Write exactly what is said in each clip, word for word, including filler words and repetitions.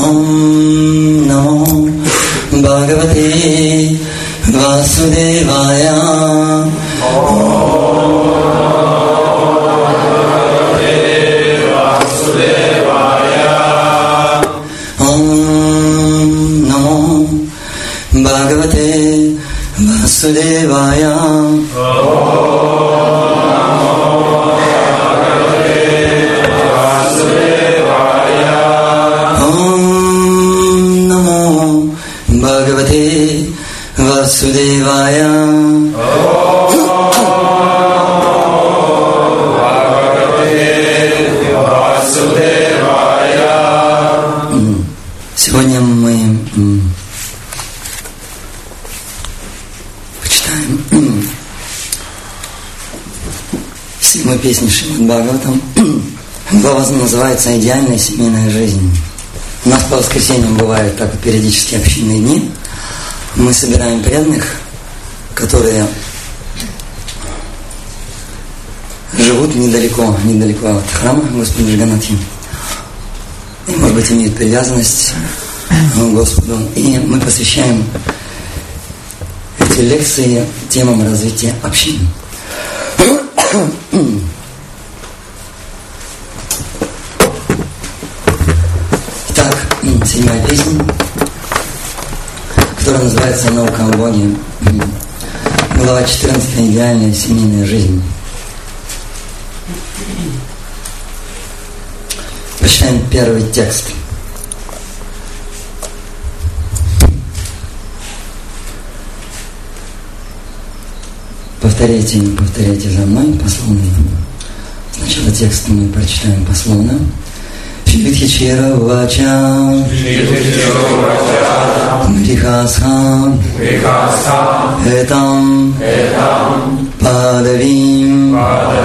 Om Namo Bhagavate Vasudevaya. Bhagavate Vasudevaya. Om Namo Bhagavate Vasudevaya. Сегодня мы седьмой песни Шримад Бхагаватам. Глава называется «Идеальная семейная жизнь». У нас по воскресеньям бывают так периодически общинные дни. Мы собираем преданных, которые живут недалеко, недалеко от храма Господа Джаганнатхи. И, может быть, имеют привязанность к Господу. И мы посвящаем эти лекции темам развития общины. Итак, седьмая песня, которая называется «Наука о Боге». Глава четырнадцатая. Идеальная семейная жизнь. Почитаем первый текст. Повторяйте, повторяйте за мной пословно. Сначала текст мы прочитаем пословно. Шридхичера вача Грихасха Этам Падавим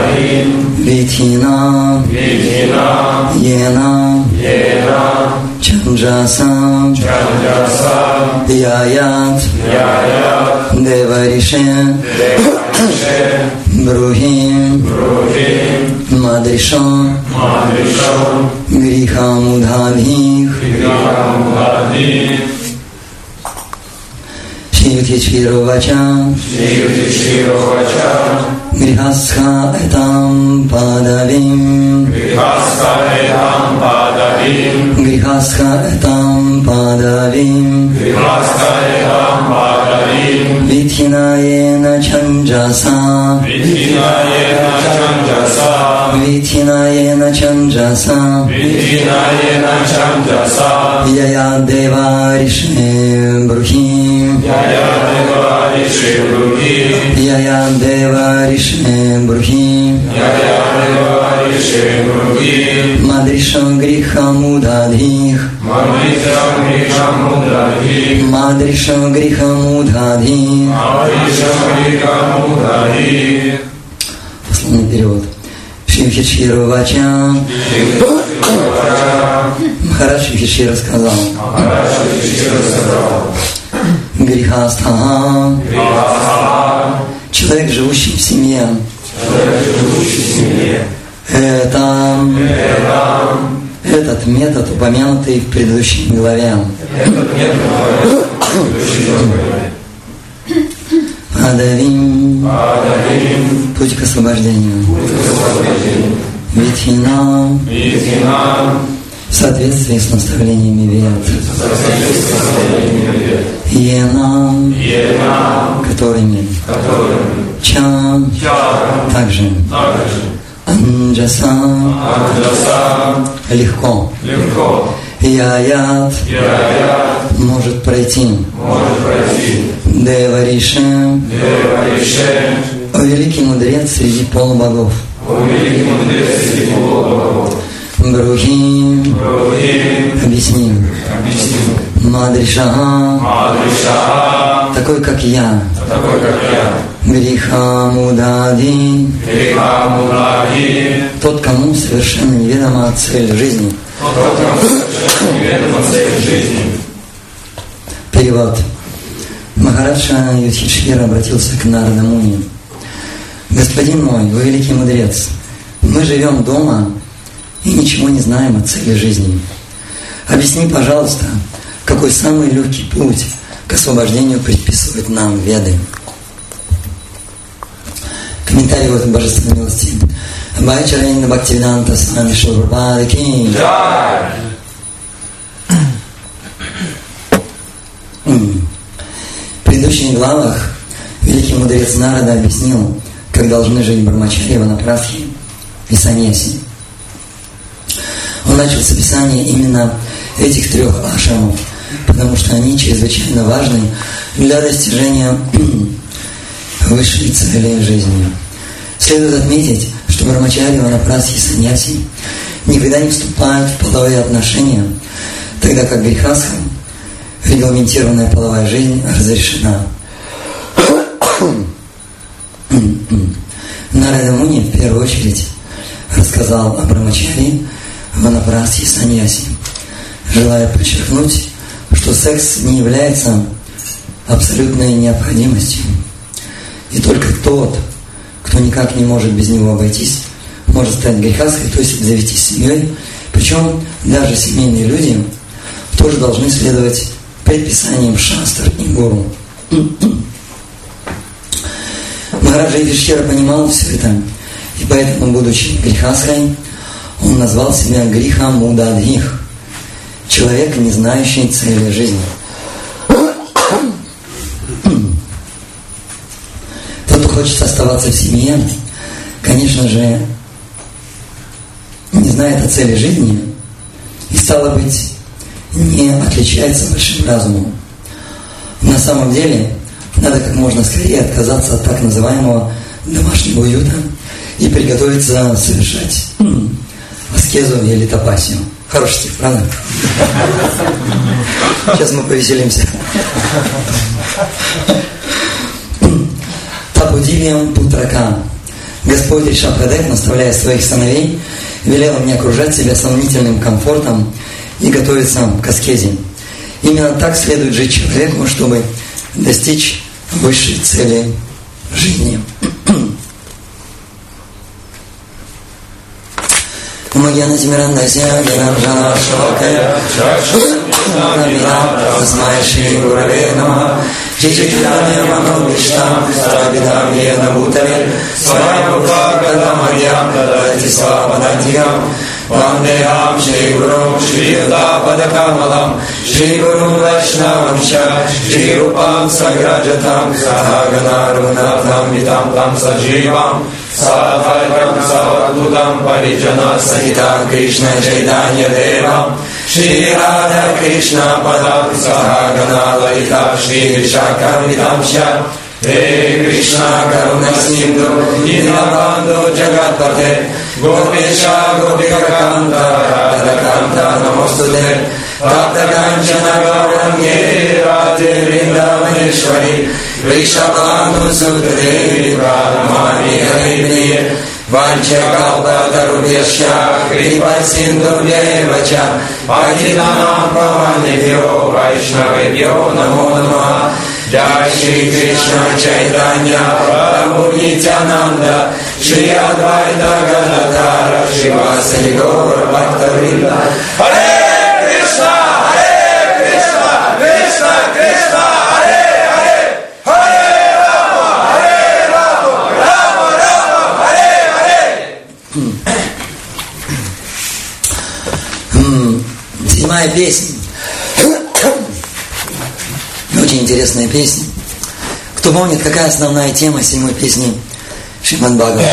Витхина Ена Чанджаса Яят Деварише Брухим Мадриша Грихамудхадхих Шридхичвировача Грихасха Этам Падавим Грихасха Этам Падавим Витхинаена Чанджаса Витхинаена Чанджаса Яя Деварише Брухим Яя Деварише Брухим Мадришам Грихамудхадхих Мадришам Грихамудхадхих. Пословный перевод. Шримхичхира вача. Махарадж Юдхишthira сказал. Грихастха. Человек, живущий в семье. Это, этот метод, упомянутый в предыдущей главе. Падавим. Путь к освобождению. Витхина. В соответствии с наставлениями вед. Ена. Которыми. Ча. Также. Анджаса. Легко. Яят. Может пройти. Деварише. О великий мудрец среди полубогов. Брухим. Объясним. Мадриша. Такой, как я. Грихамудхадхи. Тот, кому совершенно неведома цель жизни. Перевод. Махараджа Юдхишthira обратился к Нарада Муни. Господин мой, вы великий мудрец, мы живем дома и ничего не знаем о цели жизни. Объясни, пожалуйста, какой самый легкий путь к освобождению предписывают нам Веды. Комментарий в этом божественной милости. Байчарайна Бхактивиданта Свами Шурпада Ки. В предыдущих главах великий мудрец Нарада объяснил, как должны жить Брахмачари, Ванапрастхи и саньяси. Он начал с описания именно этих трех ашрамов, потому что они чрезвычайно важны для достижения высшей цели жизни. Следует отметить, что Брахмачари, Ванапрастхи и саньяси никогда не вступают в половые отношения, тогда как грехастхам регламентированная половая жизнь разрешена. Нарада Муни в первую очередь рассказал о Брахмачари, Ванапрастхи и саньяси, желая подчеркнуть, что секс не является абсолютной необходимостью. И только тот, кто никак не может без него обойтись, может стать грехастхой, то есть завестись семьей. Причем даже семейные люди тоже должны следовать предписаниям шастр и гуру. Махараджа Юдхиштхира понимал все это, и поэтому, будучи грехастхой, он назвал себя Гриха Мудадхих, человек, не знающий цели жизни. Тот, кто хочет оставаться в семье, конечно же, не знает о цели жизни и, стало быть, не отличается большим разумом. На самом деле, надо как можно скорее отказаться от так называемого домашнего уюта и приготовиться совершать аскезу или тапасию. Хороший стих, правда? Сейчас мы повеселимся. Тапудивиям Путрака. Господь Ришабхадев, наставляя своих сыновей, велел мне окружать себя сомнительным комфортом и готовиться к аскезе. Именно так следует жить человеку, чтобы достичь высшей цели жизни. Умагьяна Тимирандася, Генарджана Шалакая, Шакшуна Тасмай Шри Гураве Намаха, Чичикитания Махалвиштам, Сарабидам Ена Бутале, Свайпука Кадамадьям, Дадати Славадантьям, Вандехам Шри Гуру, Шри Дападакамалам, Шри Гуру Вайшнавамча, Шри Рупам Саграджатам, Сахагана Рунатам Витам Там Садживам, Садхайкам Савадудам Париджана Сахитам Кришна Чайтанья Девам, Шри Рада Кришна Падам Сахагана Лалита Шри Вишакам Витамча, Хре Кришна Каруна Синду Динабанду Джагатпате, Гопеша Гопикаканта Радаканта Намостуде, Таптаканчана Гауранге Раде Вриндаванешвари, Вришабхану Сутадеви Прадамани Харибниye, Ванча Калпа Тарубьяща, Крипа Синду Девача, Патитанам Паванибьо, Вайшнавибьо, Намо Нама, Джай Шри Кришна Чайтанья, Прабху Нитянанда, Шри Адвайта Гададхара, Шривасади Гора Бхактавринда. Харе Кришна, Харе Кришна, Кришна Кришна, Харе Харе, Харе Рама, Харе Рама, Рама Рама, Харе Харе. Седьмая песня. Очень интересная песня. Кто помнит, какая основная тема седьмой песни Шримад Бхагавата?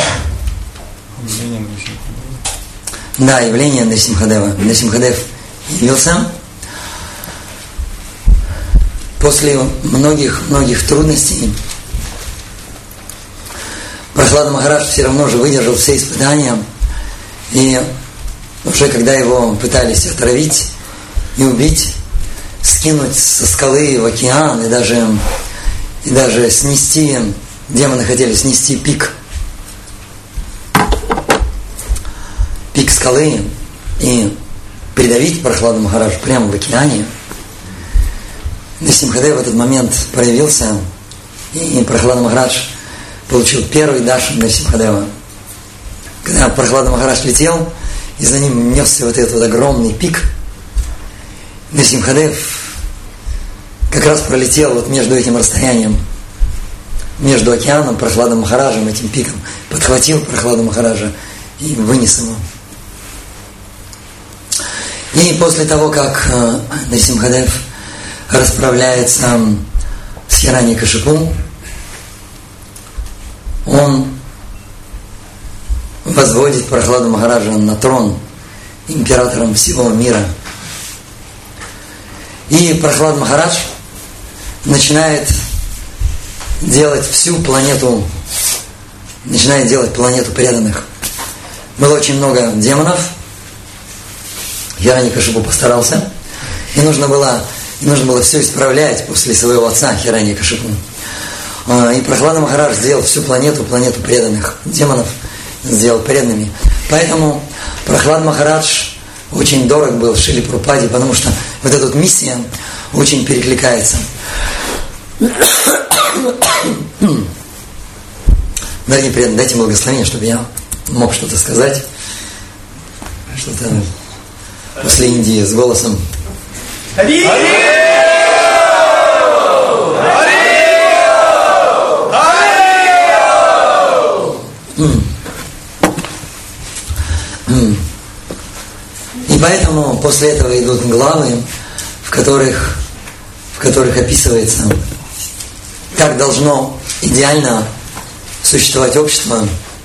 Да, явление Нрисимхадева. Нрисимхадев явился после многих-многих трудностей. Прохлада Махарадж все равно же выдержал все испытания. И уже когда его пытались отравить и убить, скинуть со скалы в океан и даже, и даже снести, демоны хотели снести пик, пик скалы и придавить Прохладу Махараджа прямо в океане. Нрисимхадев в этот момент проявился, и Прохлада Махарадж получил первый даршан Нрисимхадева. Когда Прохлада Махарадж летел, и за ним несся вот этот вот огромный пик, Нарсимхадев как раз пролетел вот между этим расстоянием, между океаном, Прохладом Махараджем, этим пиком, подхватил Прохладу Махараджа и вынес его. И после того, как Нарсимхадев расправляется с Хираньякашипу, он возводит Прохладу Махараджа на трон императором всего мира. И Прохлад Махарадж начинает делать всю планету, начинает делать планету преданных. Было очень много демонов. Хираньякашипу постарался. И нужно было, и нужно было все исправлять после своего отца Хираньякашипу. И Прохлад Махарадж сделал всю планету, планету преданных. Демонов сделал преданными. Поэтому Прохлад Махарадж очень дорог был Шриле Прабхупаде, потому что вот эта вот миссия очень перекликается. Дорогие преданные, дайте благословение, чтобы я мог что-то сказать. Что-то после Индии с голосом. Хари! И поэтому после этого идут главы, в которых, в которых описывается, как должно идеально существовать общество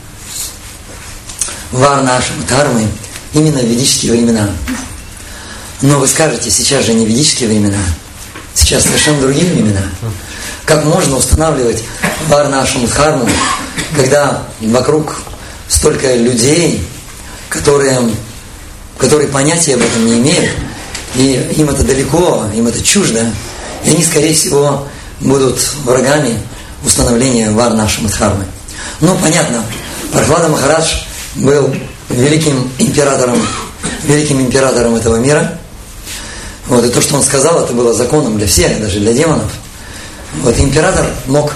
Варна Ашрама Дхармы именно в ведические времена. Но вы скажете, сейчас же не ведические времена, сейчас совершенно другие времена. Как можно устанавливать Варна Ашрама Дхарму, когда вокруг столько людей, которые... которые понятия об этом не имеют, и им это далеко, им это чуждо, и они, скорее всего, будут врагами установления Варна Ашрама Дхармы. Ну, понятно, Прохлада Махарадж был великим императором, великим императором этого мира. Вот, и то, что он сказал, это было законом для всех, даже для демонов. Вот, император мог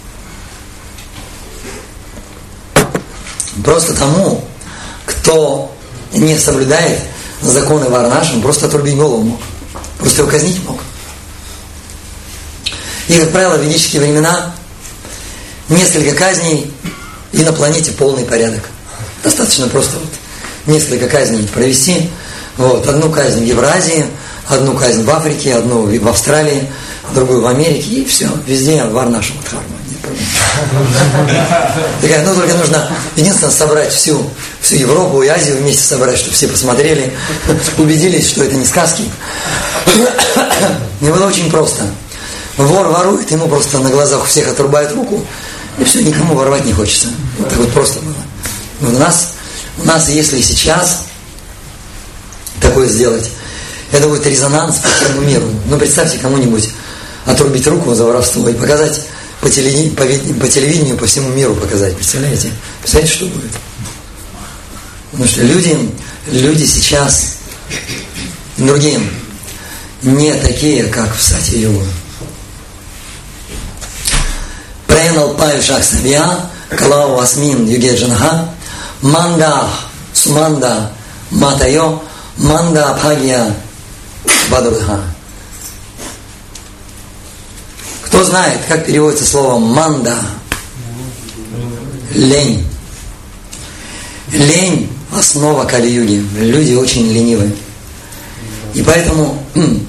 просто тому, кто не соблюдает законы Варна Ашрама, просто отрубить голову мог. Просто его казнить мог. И, как правило, в ведические времена несколько казней, и на планете полный порядок. Достаточно просто вот несколько казней провести. Вот, одну казнь в Евразии, одну казнь в Африке, одну в Австралии, другую в Америке, и все, везде Варна Ашрама Дхарма. Такая, ну только нужно единственное собрать всю, всю Европу и Азию вместе собрать, чтобы все посмотрели, убедились, что это не сказки. И было очень просто. Вор ворует, ему просто на глазах у всех отрубают руку, и все, никому воровать не хочется. Вот так вот просто было. Вот у нас, у нас, если сейчас такое сделать, это будет резонанс по всему миру. Ну, представьте кому-нибудь отрубить руку за воровство и показать по телевидению, по, по телевидению, по всему миру показать. Представляете? Представляете, что будет? Потому что люди, люди сейчас другие, не такие, как в Сати-Югу. Пренал паюшах савья, калау асмин юге джанаха, манда суманда матайо, манда бхагья бадурха. Кто знает, как переводится слово манда? Лень. Лень – основа Кали-юги. Люди очень ленивы. И поэтому,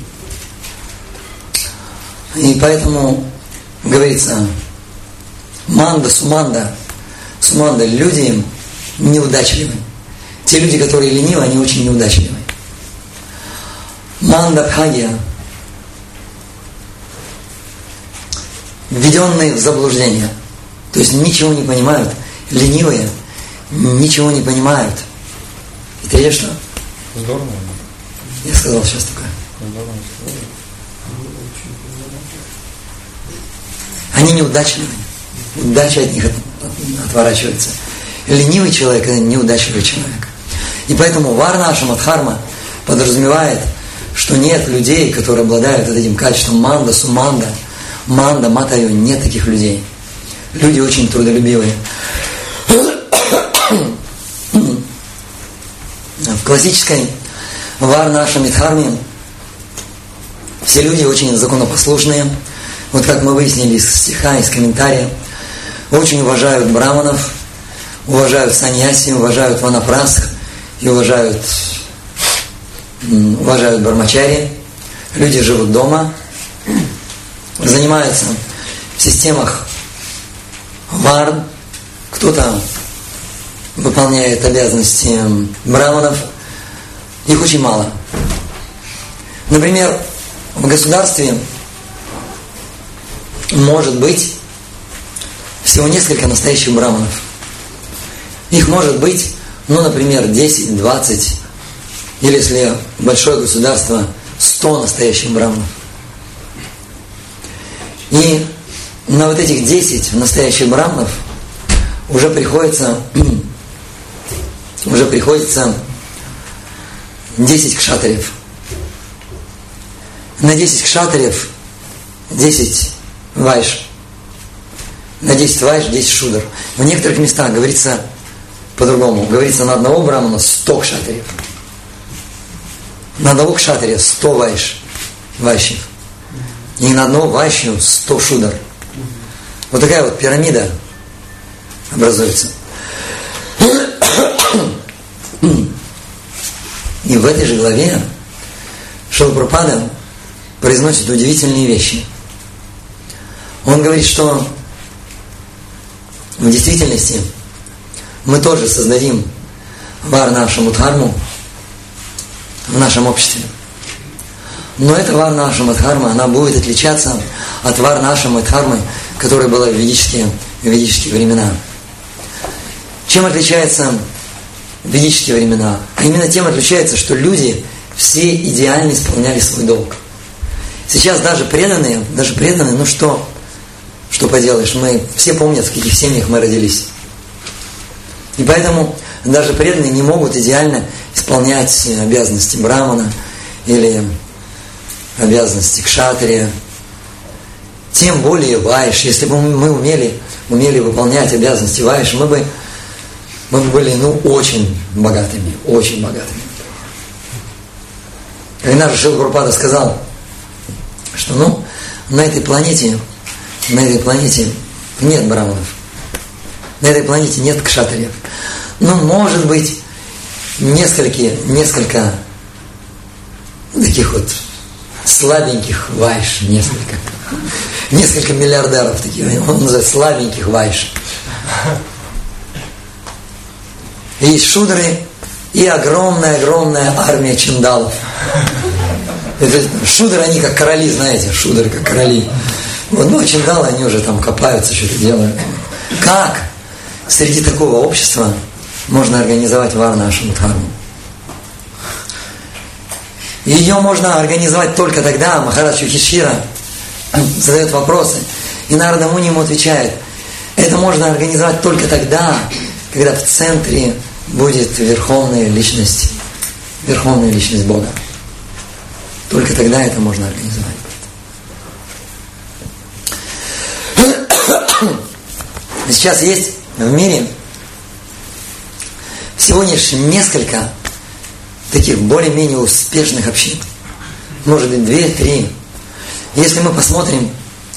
и поэтому говорится, манда, суманда, суманда, люди неудачливы. Те люди, которые ленивы, они очень неудачливы. Манда бхагья, введенные в заблуждение. То есть ничего не понимают, ленивые, ничего не понимают. И третье что? Здорово. Я сказал сейчас такое. Здорово. Они неудачливые. Удача от них от, отворачивается. Ленивый человек – это неудачливый человек. И поэтому Варна Ашрама Дхарма подразумевает, что нет людей, которые обладают вот этим качеством манда, суманда, манда, матаю, нет таких людей. Люди очень трудолюбивые. В классической Варна Ашрама Дхарме Все люди очень законопослушные. Вот как мы выяснили из стиха, из комментария. Очень уважают браманов, уважают саньяси, уважают ванапрасх и уважают, уважают бармачари. Люди живут дома, занимаются в системах варн. Кто-то выполняет обязанности браманов. Их очень мало. Например, в государстве может быть всего несколько настоящих браманов. Их может быть, ну, например, десять, двадцать, или если большое государство, сто настоящих браманов. И на вот этих десять настоящих браманов уже приходится уже приходится десять кшатриев. На десять кшатриев десять вайш. На десять вайш десять шудр. В некоторых местах говорится по-другому. Говорится на одного брамана сто кшатриев. На одного кшатрия сто вайш. Вайщев. И на одного вайщу сто шудр. Вот такая вот пирамида образуется. И в этой же главе Шрила Прабхупада произносит удивительные вещи. Он говорит, что в действительности мы тоже создадим варна-ашрамадхарму в нашем обществе. Но эта варна-ашрамадхарма, она будет отличаться от варна-ашрамадхармы, которая была в ведические, в ведические времена. Чем отличается ведические времена? А именно тем отличается, что люди все идеально исполняли свой долг. Сейчас даже преданные, даже преданные, ну что, что поделаешь, мы все помнят, в каких семьях мы родились. И поэтому даже преданные не могут идеально исполнять обязанности брамана или обязанности кшатрия. Тем более вайш. Если бы мы умели, умели выполнять обязанности вайш, мы бы, мы бы были, ну, очень богатыми, очень богатыми. Когда же Шрила Прабхупада сказал, что, ну, на этой планете, на этой планете нет браманов, на этой планете нет кшатриев. Ну, может быть, несколько, несколько таких вот слабеньких вайш, несколько, несколько миллиардеров таких, он называет слабеньких вайш. И шудры, и огромная-огромная армия чиндалов. Это, шудры, они как короли, знаете, шудры как короли. Вот, ну, а чиндалы, они уже там копаются, что-то делают. Как среди такого общества можно организовать варна-ашрамадхарму? Ее можно организовать только тогда, Махарадж Юдхишthira задает вопросы, и Нарада Муни ему отвечает, это можно организовать только тогда, когда в центре будет верховная личность, верховная личность Бога. Только тогда это можно организовать. Сейчас есть в мире всего лишь несколько таких более-менее успешных общин. Может быть, две-три. Если мы посмотрим,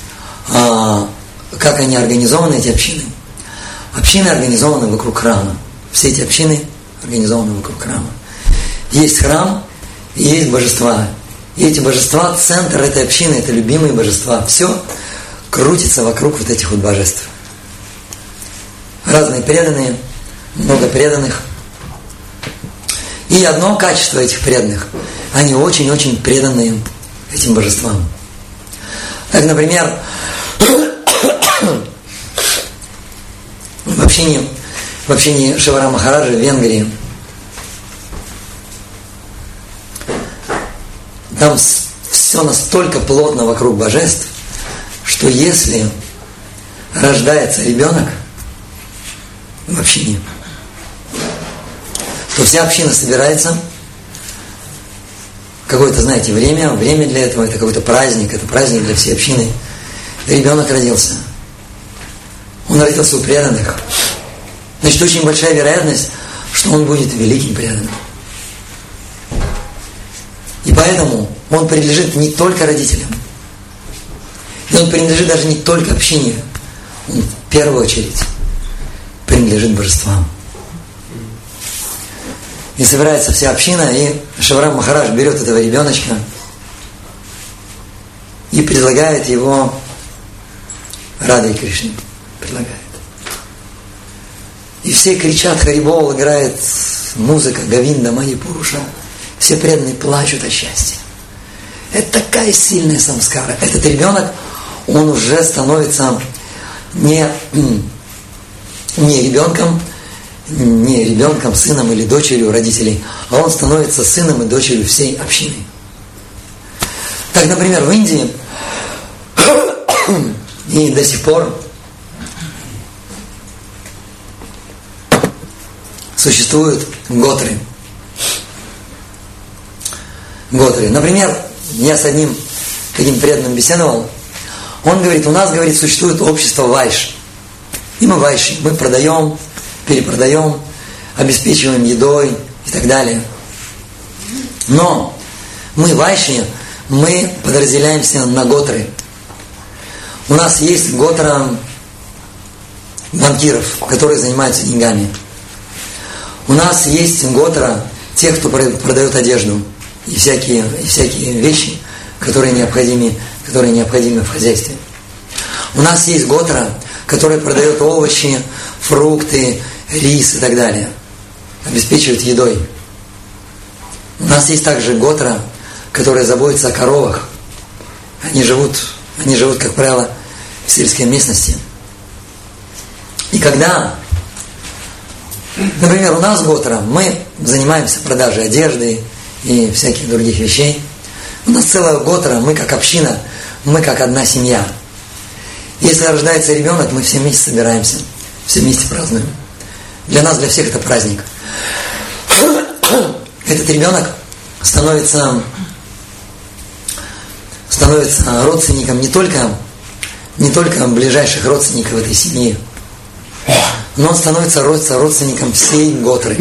как они организованы, эти общины. Общины организованы вокруг храма. Все эти общины организованы вокруг храма. Есть храм, и есть божества. И эти божества, центр этой общины, это любимые божества. Все крутится вокруг вот этих вот божеств. Разные преданные, много преданных. И одно качество этих преданных, они очень-очень преданные этим божествам. Так, например, в общении, в общении Шивара Махараджа в Венгрии, там все настолько плотно вокруг божеств, что если рождается ребенок в общине, то вся община собирается, какое-то, знаете, время, время для этого, это какой-то праздник, это праздник для всей общины. Ребенок родился. Он родился у преданных. Значит, очень большая вероятность, что он будет великим преданным. И поэтому он принадлежит не только родителям. И он принадлежит даже не только общине. Он в первую очередь принадлежит божествам. И собирается вся община, и Шиврам Махарадж берет этого ребеночка и предлагает его Раде и Кришне. Предлагает. И все кричат, Харибол, играет музыка, Говинда, Маи Пуруша. Все преданные плачут от счастья. Это такая сильная самскара. Этот ребенок, он уже становится не, не ребенком, не ребенком, сыном или дочерью родителей, а он становится сыном и дочерью всей общины. Так, например, в Индии и до сих пор существуют готры. Готры. Например, я с одним таким преданным беседовал. Он говорит, у нас, говорит, существует общество вайш. И мы вайши. Мы продаем, перепродаем, обеспечиваем едой и так далее. Но мы вайши, мы подразделяемся на готры. У нас есть готра банкиров, которые занимаются деньгами. У нас есть готра тех, кто продает одежду и всякие, и всякие вещи, которые необходимы, которые необходимы в хозяйстве. У нас есть готра, которая продает овощи, фрукты, рис и так далее. Обеспечивает едой. У нас есть также готра, которая заботится о коровах. Они живут, они живут, как правило, в сельской местности. И когда, например, у нас готра, мы занимаемся продажей одежды и всяких других вещей. У нас целая готра, мы как община, мы как одна семья. Если рождается ребенок, мы все вместе собираемся, все вместе празднуем. Для нас, для всех это праздник. Этот ребенок становится, становится родственником не только, не только ближайших родственников этой семьи, но он становится родственником всей готры.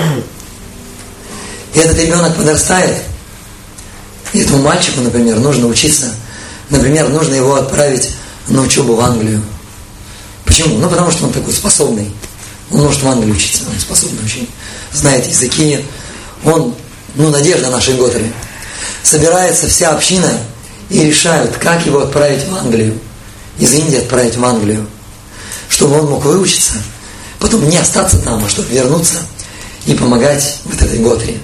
И этот ребенок подрастает, и этому мальчику, например, нужно учиться, например, нужно его отправить на учебу в Англию. Почему? Ну, потому что он такой способный. Он может в Англии учиться, он способный очень, знает языки. Он, ну, надежда нашей готры. Собирается вся община и решают, как его отправить в Англию. Из Индии отправить в Англию. Чтобы он мог выучиться, потом не остаться там, а чтобы вернуться и помогать вот этой готре.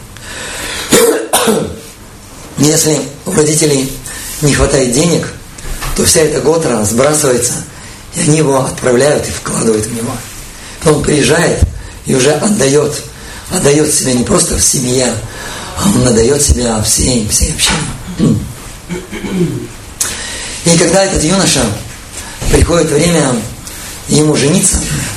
Если у родителей не хватает денег, то вся эта готра сбрасывается, и они его отправляют и вкладывают в него. Он приезжает и уже отдает, отдает себя не просто в семье, а он отдает себя всей, всей общине. И когда этот юноша приходит время ему жениться,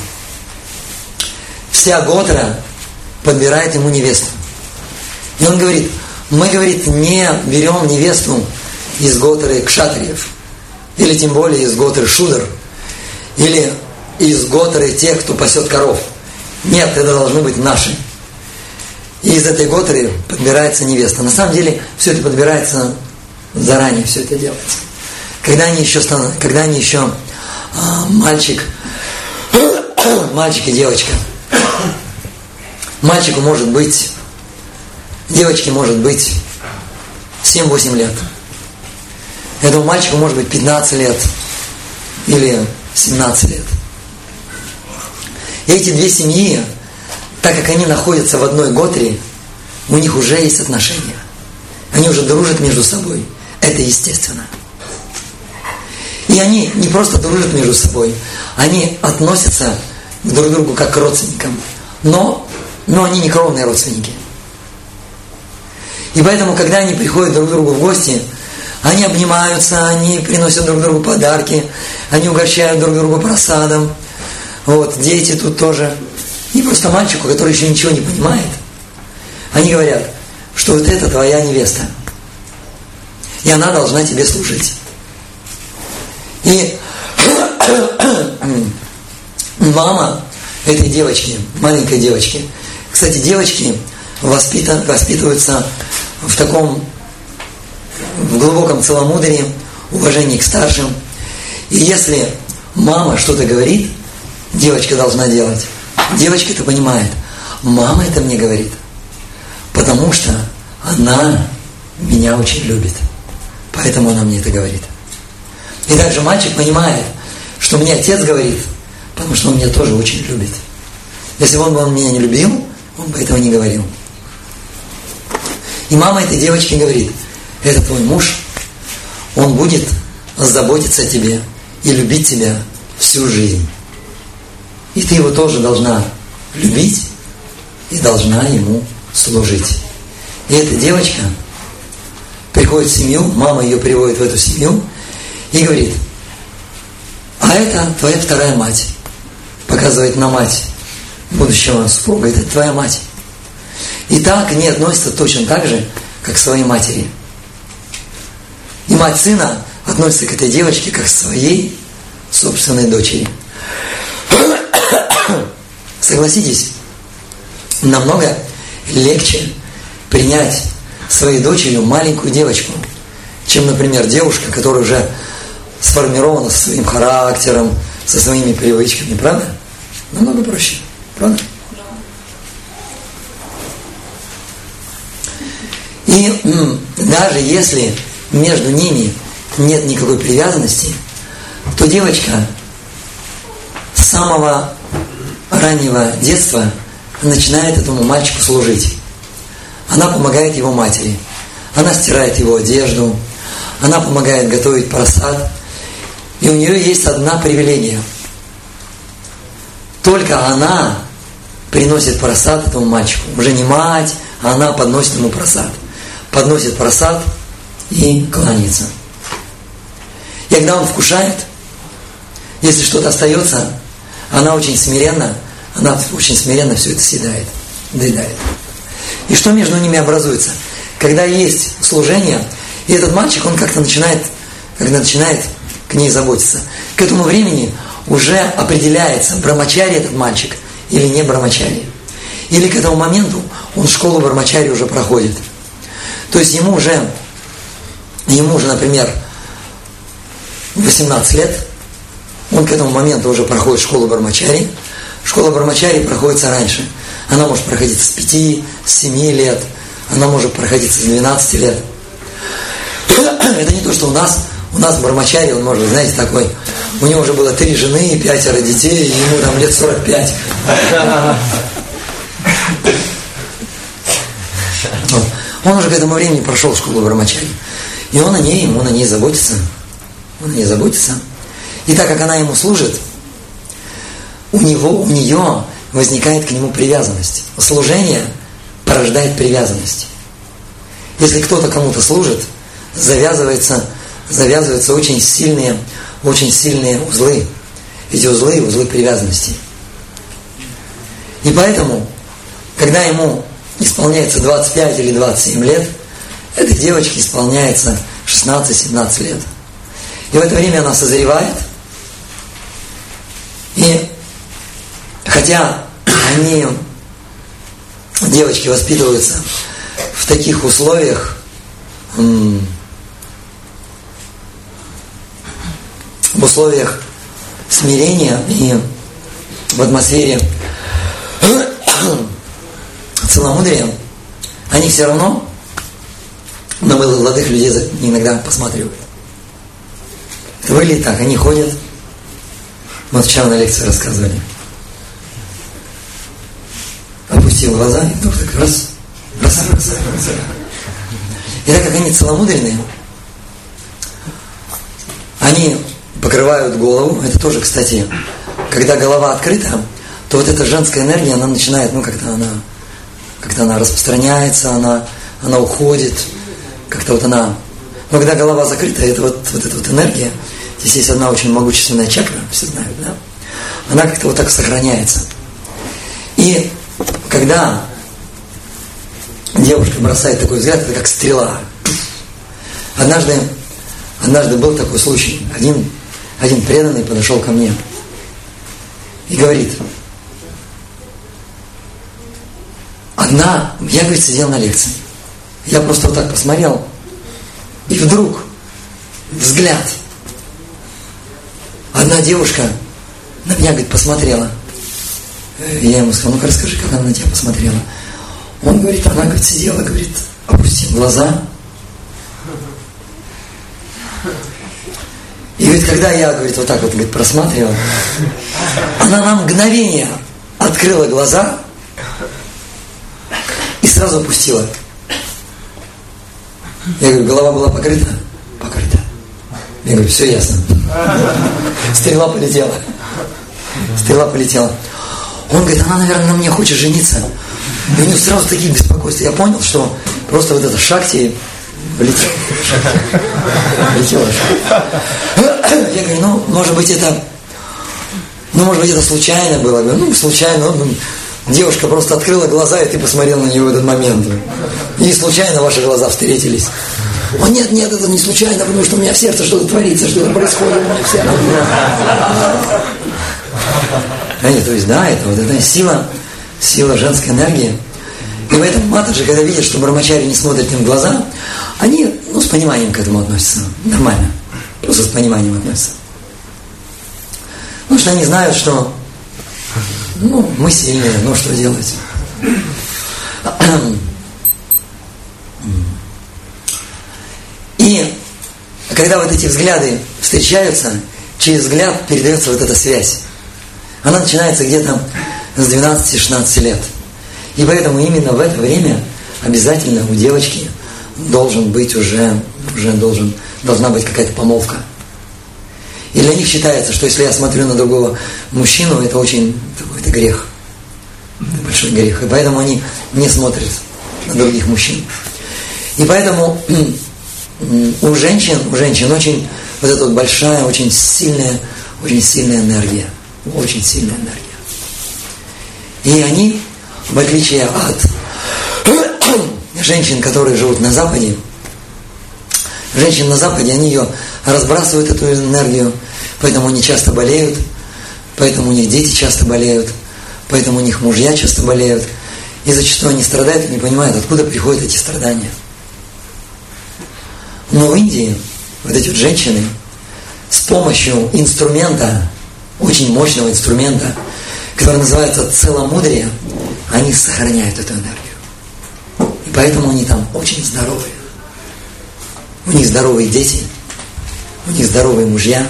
вся готра подбирает ему невесту. И он говорит, мы, говорит, не берем невесту из готры кшатриев, или тем более из готры шудр, или из готры тех, кто пасет коров. Нет, это должны быть наши. И из этой готры подбирается невеста. На самом деле, все это подбирается заранее, все это делается. Когда они еще, когда они еще а, мальчик, мальчик и девочка. Мальчику может быть, девочке может быть семь-восемь лет. Этому мальчику может быть пятнадцать лет или семнадцать лет. И эти две семьи, так как они находятся в одной готре, у них уже есть отношения. Они уже дружат между собой. Это естественно. И они не просто дружат между собой, они относятся друг к другу как к родственникам. Но, но они не кровные родственники. И поэтому, когда они приходят друг к другу в гости, они обнимаются, они приносят друг другу подарки, они угощают друг друга просадом. Вот, дети тут тоже. И просто мальчику, который еще ничего не понимает, они говорят, что вот это твоя невеста. И она должна тебе служить. И мама этой девочки, маленькой девочки, кстати, девочки воспитан, воспитываются в таком в глубоком целомудрии, уважении к старшим. И если мама что-то говорит, девочка должна делать. Девочка это понимает. Мама это мне говорит, потому что она меня очень любит. Поэтому она мне это говорит. И также мальчик понимает, что мне отец говорит, потому что он меня тоже очень любит. Если бы он, он меня не любил, он бы этого не говорил. И мама этой девочке говорит: это твой муж, он будет заботиться о тебе и любить тебя всю жизнь. И ты его тоже должна любить и должна ему служить. И эта девочка приходит в семью, мама ее приводит в эту семью и говорит: а это твоя вторая мать. Показывает на мать будущего супруга: это твоя мать. И так к ней относится точно так же, как к своей матери. И мать сына относится к этой девочке как к своей собственной дочери. Согласитесь, намного легче принять своей дочерью маленькую девочку, чем, например, девушка, которая уже сформирована со своим характером, со своими привычками, правда? Намного проще, правда? И м, даже если между ними нет никакой привязанности, то девочка с самого раннего детства начинает этому мальчику служить. Она помогает его матери, она стирает его одежду, она помогает готовить просад. И у нее есть одна привилегия. Только она приносит просад этому мальчику. Уже не мать, а она подносит ему просад. Подносит просад и кланяется. И когда он вкушает, если что-то остается, она очень смиренно, она очень смиренно все это съедает, доедает. И что между ними образуется? Когда есть служение, и этот мальчик, он как-то начинает, когда начинает к ней заботиться, к этому времени уже определяется, брамачари этот мальчик или не брамачари. Или к этому моменту он школу брамачари уже проходит. То есть ему уже, ему уже, например, восемнадцать лет, он к этому моменту уже проходит школу брамачари. Школа брамачари проходится раньше. Она может проходиться с пяти, с семи лет, она может проходиться с двенадцати лет. Это не то, что у нас, у нас брамачари, он может, знаете, такой, у него уже было три жены, пятеро детей, и ему там лет сорок пять. Он уже к этому времени прошел школу брамачари. И он о ней, он о ней заботится. Он о ней заботится. И так как она ему служит, у него, у нее возникает к нему привязанность. Служение порождает привязанность. Если кто-то кому-то служит, завязывается, завязываются очень сильные, очень сильные узлы. Эти узлы – узлы привязанности. И поэтому, когда ему исполняется двадцать пять или двадцать семь лет, этой девочке исполняется шестнадцать-семнадцать лет. И в это время она созревает. И хотя они, девочки, воспитываются в таких условиях, в условиях смирения и в атмосфере целомудрия, они все равно на молодых людей иногда посматривают. Это выглядит так, они ходят, мы вчера на лекции рассказывали, опустил глаза, и вдруг так раз, раз, раз, раз. И так как они целомудренные, они покрывают голову. Это тоже, кстати, когда голова открыта, то вот эта женская энергия, она начинает, ну, как-то она, как-то она распространяется, она, она уходит, как-то вот она. Но когда голова закрыта, это вот, вот эта вот энергия, здесь есть одна очень могущественная чакра, все знают, да? Она как-то вот так сохраняется. И когда девушка бросает такой взгляд, это как стрела. Однажды, однажды был такой случай. Один, один преданный подошел ко мне и говорит: одна, я, говорит, сидел на лекции. Я просто вот так посмотрел И вдруг взгляд. Одна девушка на меня, говорит, посмотрела. Я ему сказал, ну-ка расскажи, как она на тебя посмотрела. Он говорит, она, говорит, сидела, говорит, опустив глаза. И говорит, когда я, говорит, вот так вот, говорит, просматривал, она на мгновение открыла глаза и сразу опустила. Я говорю, голова была покрыта? Покрыта. Я говорю, все ясно. Стрела полетела. Стрела полетела. Он говорит, она, наверное, на мне хочет жениться. И у него сразу такие беспокойства. Я понял, что просто вот эта шакти полетела. Полетела. Я говорю, ну, может быть, это... Ну, может быть, это случайно было. Я говорю, ну, случайно. Ну, девушка просто открыла глаза, и ты посмотрел на нее в этот момент. И случайно ваши глаза встретились. Он, нет, нет, это не случайно, потому что у меня в сердце что-то творится, что-то происходит у меня в сердце. Понимаете, то есть, да, это вот эта сила, сила женской энергии. И поэтому матаджи, когда видят, что брамачари не смотрят им в глаза, они, ну, с пониманием к этому относятся. Нормально. Просто с пониманием относятся. Потому что они знают, что, ну, мы сильные, ну, что делать. И когда вот эти взгляды встречаются, через взгляд передается вот эта связь. Она начинается где-то с двенадцати-шестнадцати лет. И поэтому именно в это время обязательно у девочки должен быть уже, уже должен, должна быть какая-то помолвка. И для них считается, что если я смотрю на другого мужчину, это очень какой-то грех. Это большой грех. И поэтому они не смотрят на других мужчин. И поэтому у женщин, у женщин очень вот эта вот большая, очень сильная, очень сильная энергия. Очень сильная энергия. И они, в отличие от женщин, которые живут на Западе, женщины на Западе, они ее разбрасывают, эту энергию, поэтому они часто болеют, поэтому у них дети часто болеют, поэтому у них мужья часто болеют, и зачастую они страдают и не понимают, откуда приходят эти страдания. Но в Индии вот эти вот женщины с помощью инструмента, очень мощного инструмента, который называется целомудрие, они сохраняют эту энергию. И поэтому они там очень здоровые. У них здоровые дети, у них здоровые мужья.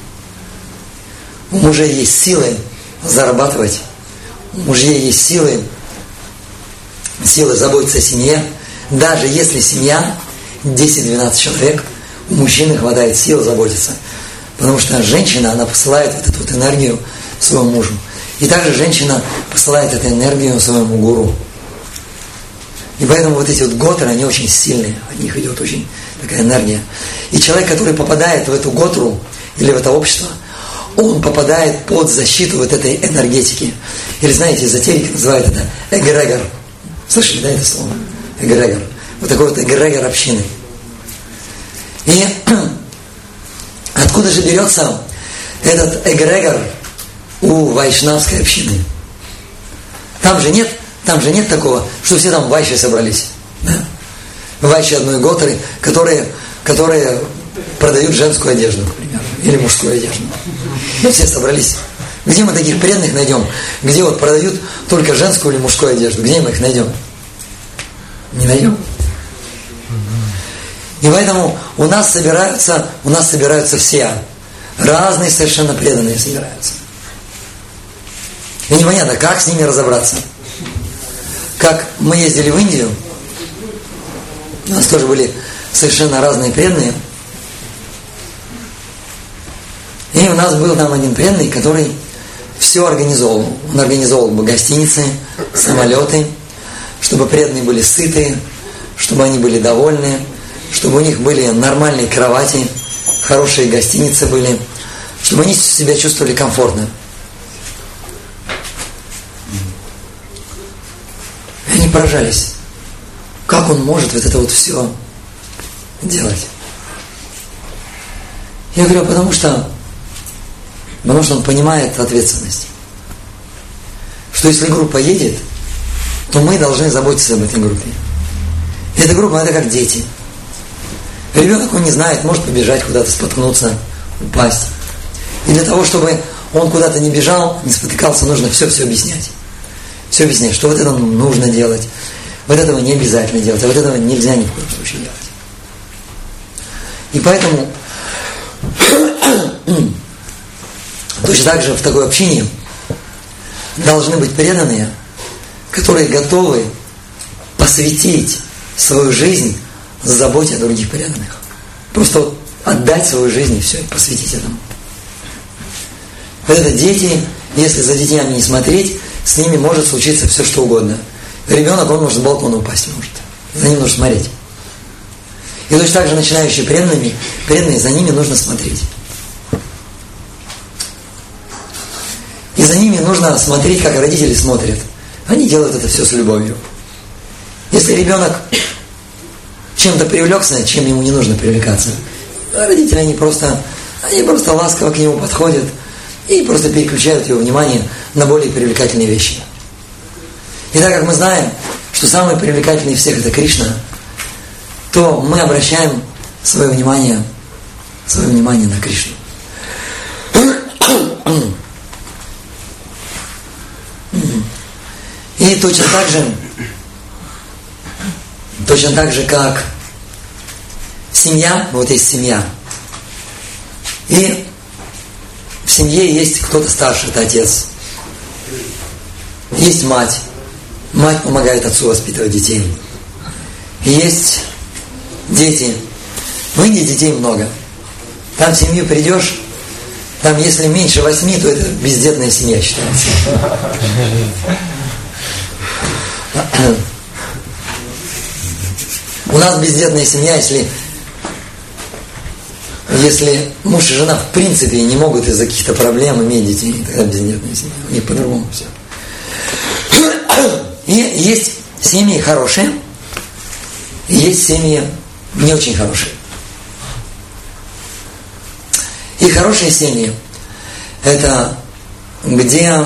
У мужей есть силы зарабатывать, у мужей есть силы, силы заботиться о семье. Даже если семья десять-двенадцать человек, у мужчины хватает сил заботиться. Потому что женщина, она посылает вот эту вот энергию своему мужу. И также женщина посылает эту энергию своему гуру. И поэтому вот эти вот готры, они очень сильные. От них идет очень такая энергия. И человек, который попадает в эту готру или в это общество, он попадает под защиту вот этой энергетики. Или, знаете, эзотерики называют это эгрегор. Слышали, да, это слово? Эгрегор. Вот такой вот эгрегор общины. И откуда же берется этот эгрегор у вайшнавской общины? Там же нет, там же нет такого, что все там вайши собрались. Да? Вайши одной готры, которые, которые продают женскую одежду, к примеру, или мужскую одежду. Ну, все собрались. Где мы таких преданных найдем? Где вот продают только женскую или мужскую одежду? Где мы их найдем? Не найдем. И поэтому у нас собираются, у нас собираются все. Разные совершенно преданные собираются. И непонятно, как с ними разобраться. Как мы ездили в Индию, у нас тоже были совершенно разные преданные. И у нас был там один преданный, который все организовывал. Он организовывал бы гостиницы, самолеты, чтобы преданные были сытые, чтобы они были довольны, чтобы у них были нормальные кровати, хорошие гостиницы были, чтобы они себя чувствовали комфортно. И они поражались, как он может вот это вот все делать. Я говорю, потому что, потому что он понимает ответственность. Что если группа едет, то мы должны заботиться об этой группе. И эта группа, это как дети. Ребенок, он не знает, может побежать куда-то, споткнуться, упасть. И для того, чтобы он куда-то не бежал, не спотыкался, нужно все-все объяснять. Все объяснять, что вот это нужно делать, вот этого не обязательно делать, а вот этого нельзя ни в коем случае делать. И поэтому точно так же в такой общине должны быть преданные, которые готовы посвятить свою жизнь заботе о других преданных. Просто вот отдать свою жизнь и все, и посвятить этому. Вот это дети, если за детьми не смотреть, с ними может случиться все, что угодно. Ребенок, он может с балкона упасть, может. За ним нужно смотреть. И точно так же начинающие преданными, преданные, за ними нужно смотреть. И за ними нужно смотреть, как родители смотрят. Они делают это все с любовью. Если ребенок чем-то привлекся, чем ему не нужно привлекаться, родители, они просто, они просто ласково к нему подходят и просто переключают его внимание на более привлекательные вещи. И так как мы знаем, что самый привлекательный из всех это Кришна, то мы обращаем свое внимание, свое внимание на Кришну. И точно так же, точно так же, как семья, вот есть семья, и в семье есть кто-то старше, это отец, есть мать, мать помогает отцу воспитывать детей, и есть дети, в Индии детей много, там в семью придешь, там если меньше восьми, то это бездетная семья считается. У нас бездетная семья, если, если муж и жена в принципе не могут из-за каких-то проблем иметь детей, тогда бездетная семья. У них по-другому все. И есть семьи хорошие, и есть семьи не очень хорошие. И хорошие семьи – это где,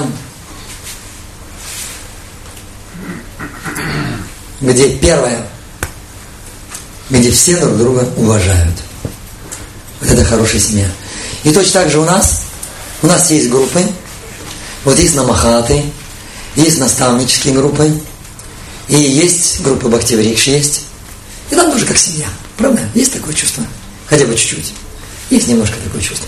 где первое, где все друг друга уважают. Вот это хорошая семья. И точно так же у нас, у нас есть группы, вот есть намахаты, есть наставнические группы, и есть группа Бхактиврикш есть. И там тоже как семья. Правда? Есть такое чувство? Хотя бы чуть-чуть. Есть немножко такое чувство.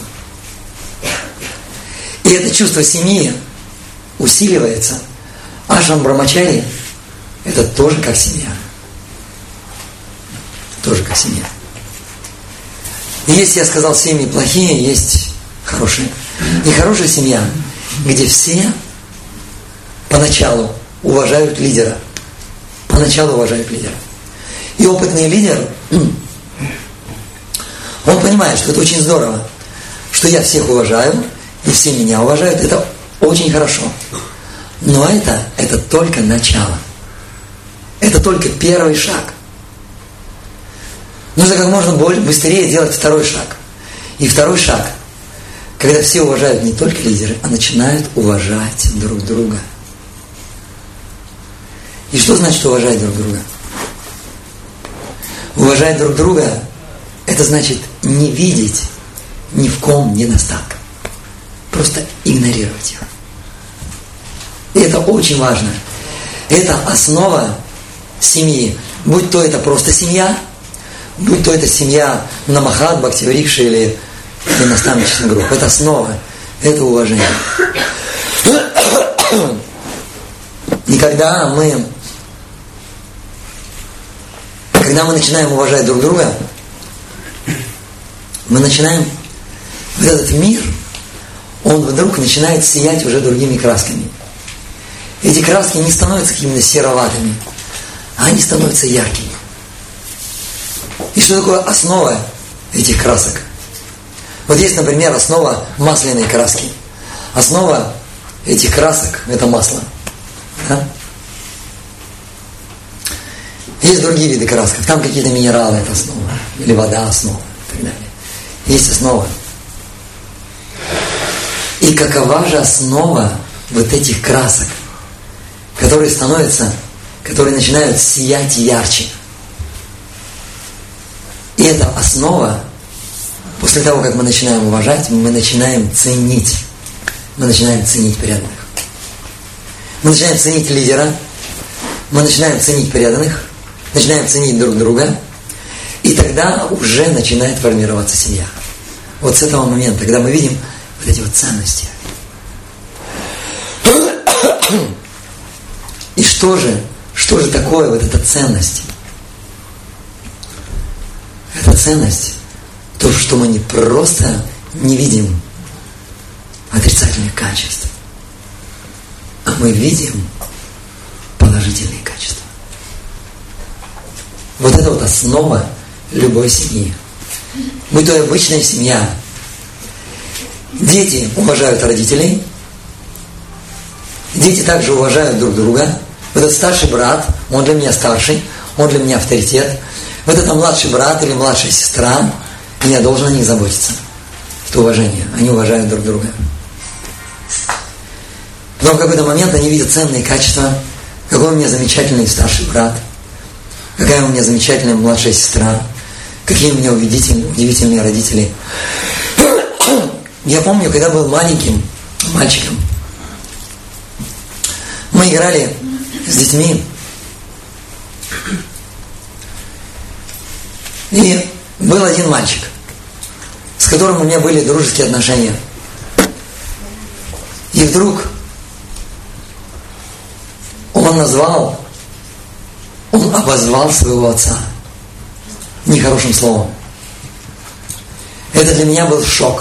И это чувство семьи усиливается. Ашрам Брамачари – это тоже как семья. Тоже как семья. И если я сказал, семьи плохие, есть хорошие. И хорошая семья, где все поначалу уважают лидера. Поначалу уважают лидера. И опытный лидер, он понимает, что это очень здорово, что я всех уважаю, и все меня уважают, это очень хорошо. Но это, это только начало. Это только первый шаг. Нужно как можно быстрее делать второй шаг. И второй шаг, когда все уважают не только лидеры, а начинают уважать друг друга. И что значит уважать друг друга? Уважать друг друга – это значит не видеть ни в ком недостатка. Просто игнорировать их. И это очень важно. Это основа семьи. Будь то это просто семья, будь то это семья Намахат, Бхактиврикша или, или наставническая группа. Это основа, это уважение. И когда мы, когда мы начинаем уважать друг друга, мы начинаем, вот этот мир, он вдруг начинает сиять уже другими красками. Эти краски не становятся какими-то сероватыми, а они становятся яркими. И что такое основа этих красок? Вот есть, например, основа масляной краски. Основа этих красок – это масло. Да? Есть другие виды красок. Там какие-то минералы – это основа. Или вода – основа. И так далее. Есть основа. И какова же основа вот этих красок, которые становятся, которые начинают сиять ярче? И эта основа, после того, как мы начинаем уважать, мы начинаем ценить. Мы начинаем ценить преданных. Мы начинаем ценить лидера, мы начинаем ценить преданных, начинаем ценить друг друга, и тогда уже начинает формироваться семья. Вот с этого момента, когда мы видим вот эти вот ценности. И что же, что же такое вот эта ценность? Эта ценность, то, что мы не просто не видим отрицательных качеств, а мы видим положительные качества. Вот это вот основа любой семьи. Будь то обычная семья. Дети уважают родителей. Дети также уважают друг друга. Вот этот старший брат, он для меня старший, он для меня авторитет. Вот это младший брат или младшая сестра, и я должен о них заботиться. Это уважение. Они уважают друг друга. Но в какой-то момент они видят ценные качества. Какой у меня замечательный старший брат. Какая у меня замечательная младшая сестра. Какие у меня удивительные, удивительные родители. Я помню, когда был маленьким мальчиком, мы играли с детьми. И был один мальчик, с которым у меня были дружеские отношения. И вдруг он назвал, он обозвал своего отца нехорошим словом. Это для меня был шок.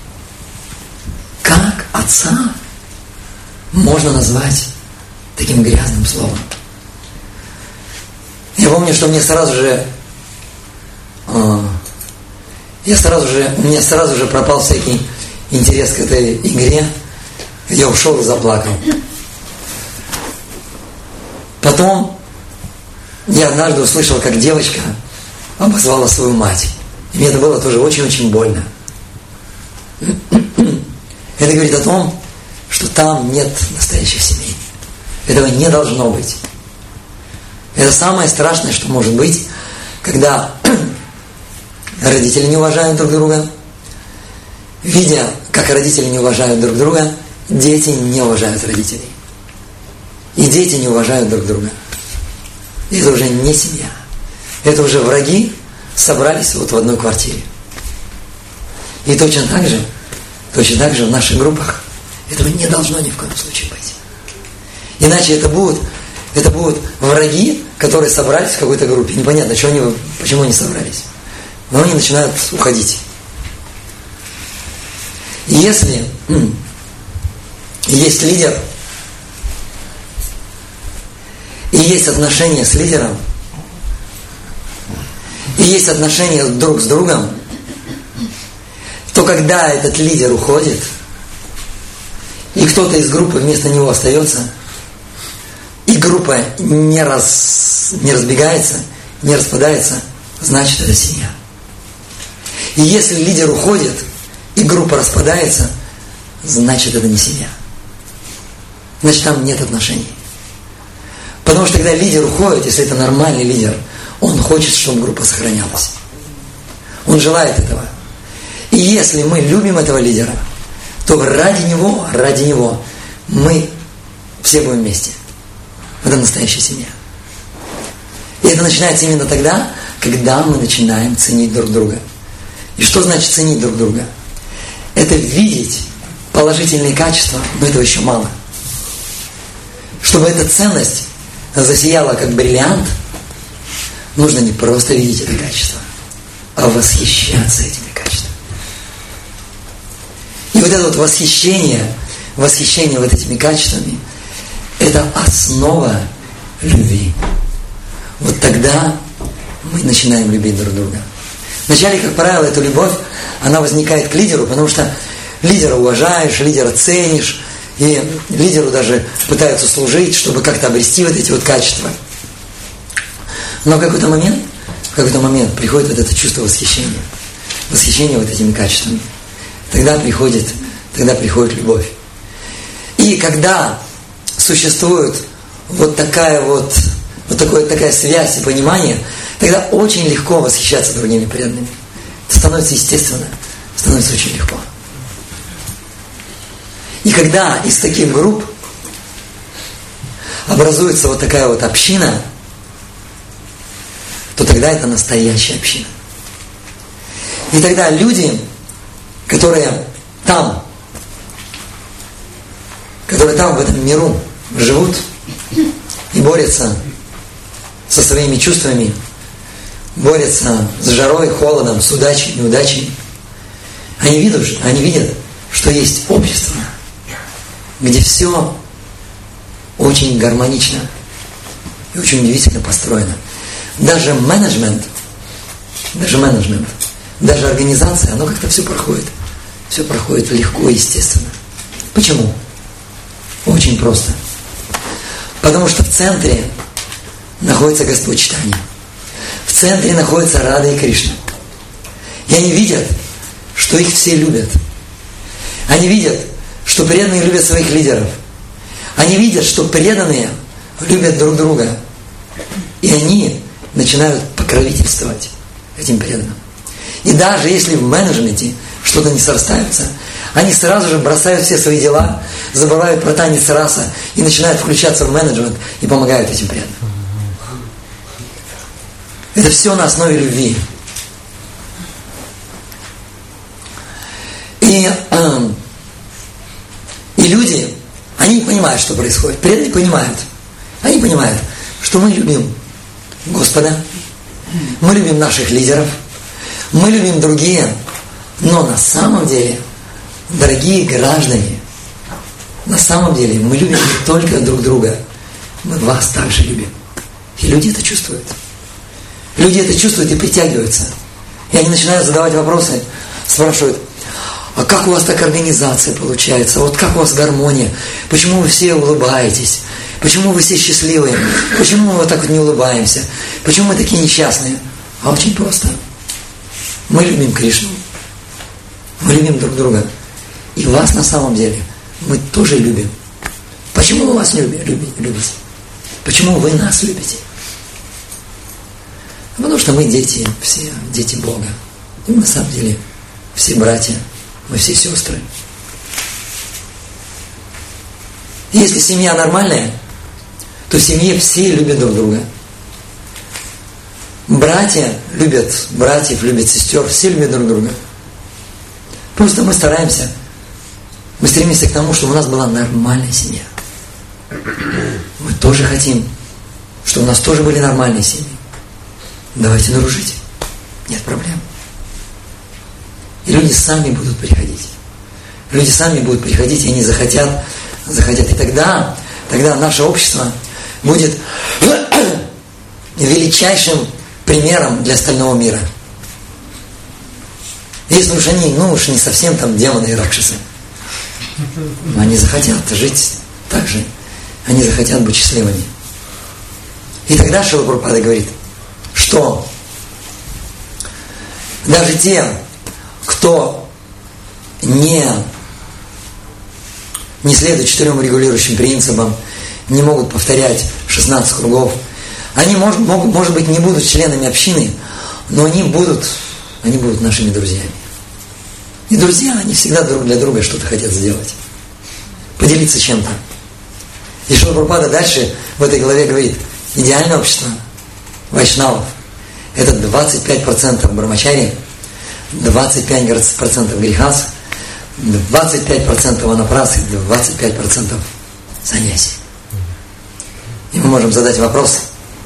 Как отца можно назвать таким грязным словом? Я помню, что мне сразу же э, я сразу же, у меня сразу же пропал всякий интерес к этой игре. Я ушел и заплакал. Потом я однажды услышал, как девочка обозвала свою мать. И мне это было тоже очень-очень больно. Это говорит о том, что там нет настоящей семьи. Этого не должно быть. Это самое страшное, что может быть, когда родители не уважают друг друга. Видя, как родители не уважают друг друга, дети не уважают родителей. И дети не уважают друг друга. И это уже не семья. Это уже враги собрались вот в одной квартире. И точно так же, точно так же в наших группах этого не должно ни в коем случае быть. Иначе это будут, это будут враги, которые собрались в какой-то группе. Непонятно, что они, почему они собрались. Но они начинают уходить. И если м- есть лидер, и есть отношения с лидером, и есть отношения друг с другом, то когда этот лидер уходит, и кто-то из группы вместо него остается, и группа не, раз, не разбегается, не распадается, значит, это семья. И если лидер уходит, и группа распадается, значит, это не семья. Значит, там нет отношений. Потому что когда лидер уходит, если это нормальный лидер, он хочет, чтобы группа сохранялась. Он желает этого. И если мы любим этого лидера, то ради него, ради него мы все будем вместе. Это настоящая семья. И это начинается именно тогда, когда мы начинаем ценить друг друга. И что значит ценить друг друга? Это видеть положительные качества, но этого еще мало. Чтобы эта ценность засияла как бриллиант, нужно не просто видеть это качество, а восхищаться этими качествами. И вот это вот восхищение, восхищение вот этими качествами, это основа любви. Вот тогда мы начинаем любить друг друга. Вначале, как правило, эта любовь, она возникает к лидеру, потому что лидера уважаешь, лидера ценишь, и лидеру даже пытаются служить, чтобы как-то обрести вот эти вот качества. Но в какой-то момент, в какой-то момент приходит вот это чувство восхищения. Восхищение вот этими качествами. Тогда приходит, тогда приходит любовь. И когда существует вот такая вот, вот такое, такая связь и понимание, Тогда очень легко восхищаться другими преданными. Это становится естественно, становится очень легко. И когда из таких групп образуется вот такая вот община, то тогда это настоящая община. И тогда люди, которые там, которые там в этом миру живут и борются со своими чувствами, борются с жарой, холодом, с удачей, неудачей, они видят, они видят, что есть общество, где все очень гармонично и очень удивительно построено. Даже менеджмент, даже менеджмент, даже организация, оно как-то все проходит. Все проходит легко и естественно. Почему? Очень просто. Потому что в центре находится Господь Чайтанья. В центре находится Рада и Кришна. И они видят, что их все любят. Они видят, что преданные любят своих лидеров. Они видят, что преданные любят друг друга. И они начинают покровительствовать этим преданным. И даже если в менеджменте что-то не срастается, они сразу же бросают все свои дела, забывают про танец раса и начинают включаться в менеджмент и помогают этим преданным. Это все на основе любви. И, э, и люди, они не понимают, что происходит. Преданные понимают. Они понимают, что мы любим Господа, мы любим наших лидеров, мы любим другие, но на самом деле, дорогие граждане, на самом деле мы любим не только друг друга, мы вас также любим. И люди это чувствуют. Люди это чувствуют и притягиваются. И они начинают задавать вопросы, спрашивают: а как у вас так организация получается? Вот как у вас гармония? Почему вы все улыбаетесь? Почему вы все счастливые? Почему мы вот так вот не улыбаемся? Почему мы такие несчастные? А очень просто. Мы любим Кришну. Мы любим друг друга. И вас на самом деле мы тоже любим. Почему вы вас любите? любите? Почему вы нас любите? Потому что мы дети, все дети Бога. И мы на самом деле все братья, мы все сестры. И если семья нормальная, то в семье все любят друг друга. Братья любят братьев, любят сестер, все любят друг друга. Просто мы стараемся, мы стремимся к тому, чтобы у нас была нормальная семья. Мы тоже хотим, чтобы у нас тоже были нормальные семьи. Давайте дружить. Нет проблем. И люди сами будут приходить. Люди сами будут приходить, и они захотят, захотят. И тогда, тогда наше общество будет величайшим примером для остального мира. Если уж они, ну уж не совсем там демоны и ракшасы, они захотят жить так же. Они захотят быть счастливыми. И тогда Шрила Прабхупада говорит, что даже те, кто не, не следует четырем регулирующим принципам, не могут повторять шестнадцать кругов, они, может, могут, может быть, не будут членами общины, но они будут, они будут нашими друзьями. И друзья, они всегда друг для друга что-то хотят сделать. Поделиться чем-то. И Шрила Прабхупада дальше в этой главе говорит, идеальное общество вайшнавов – это двадцать пять процентов брамачари, двадцать пять процентов грихас, двадцать пять процентов ванапрас и двадцать пять процентов саньяси. И мы можем задать вопрос,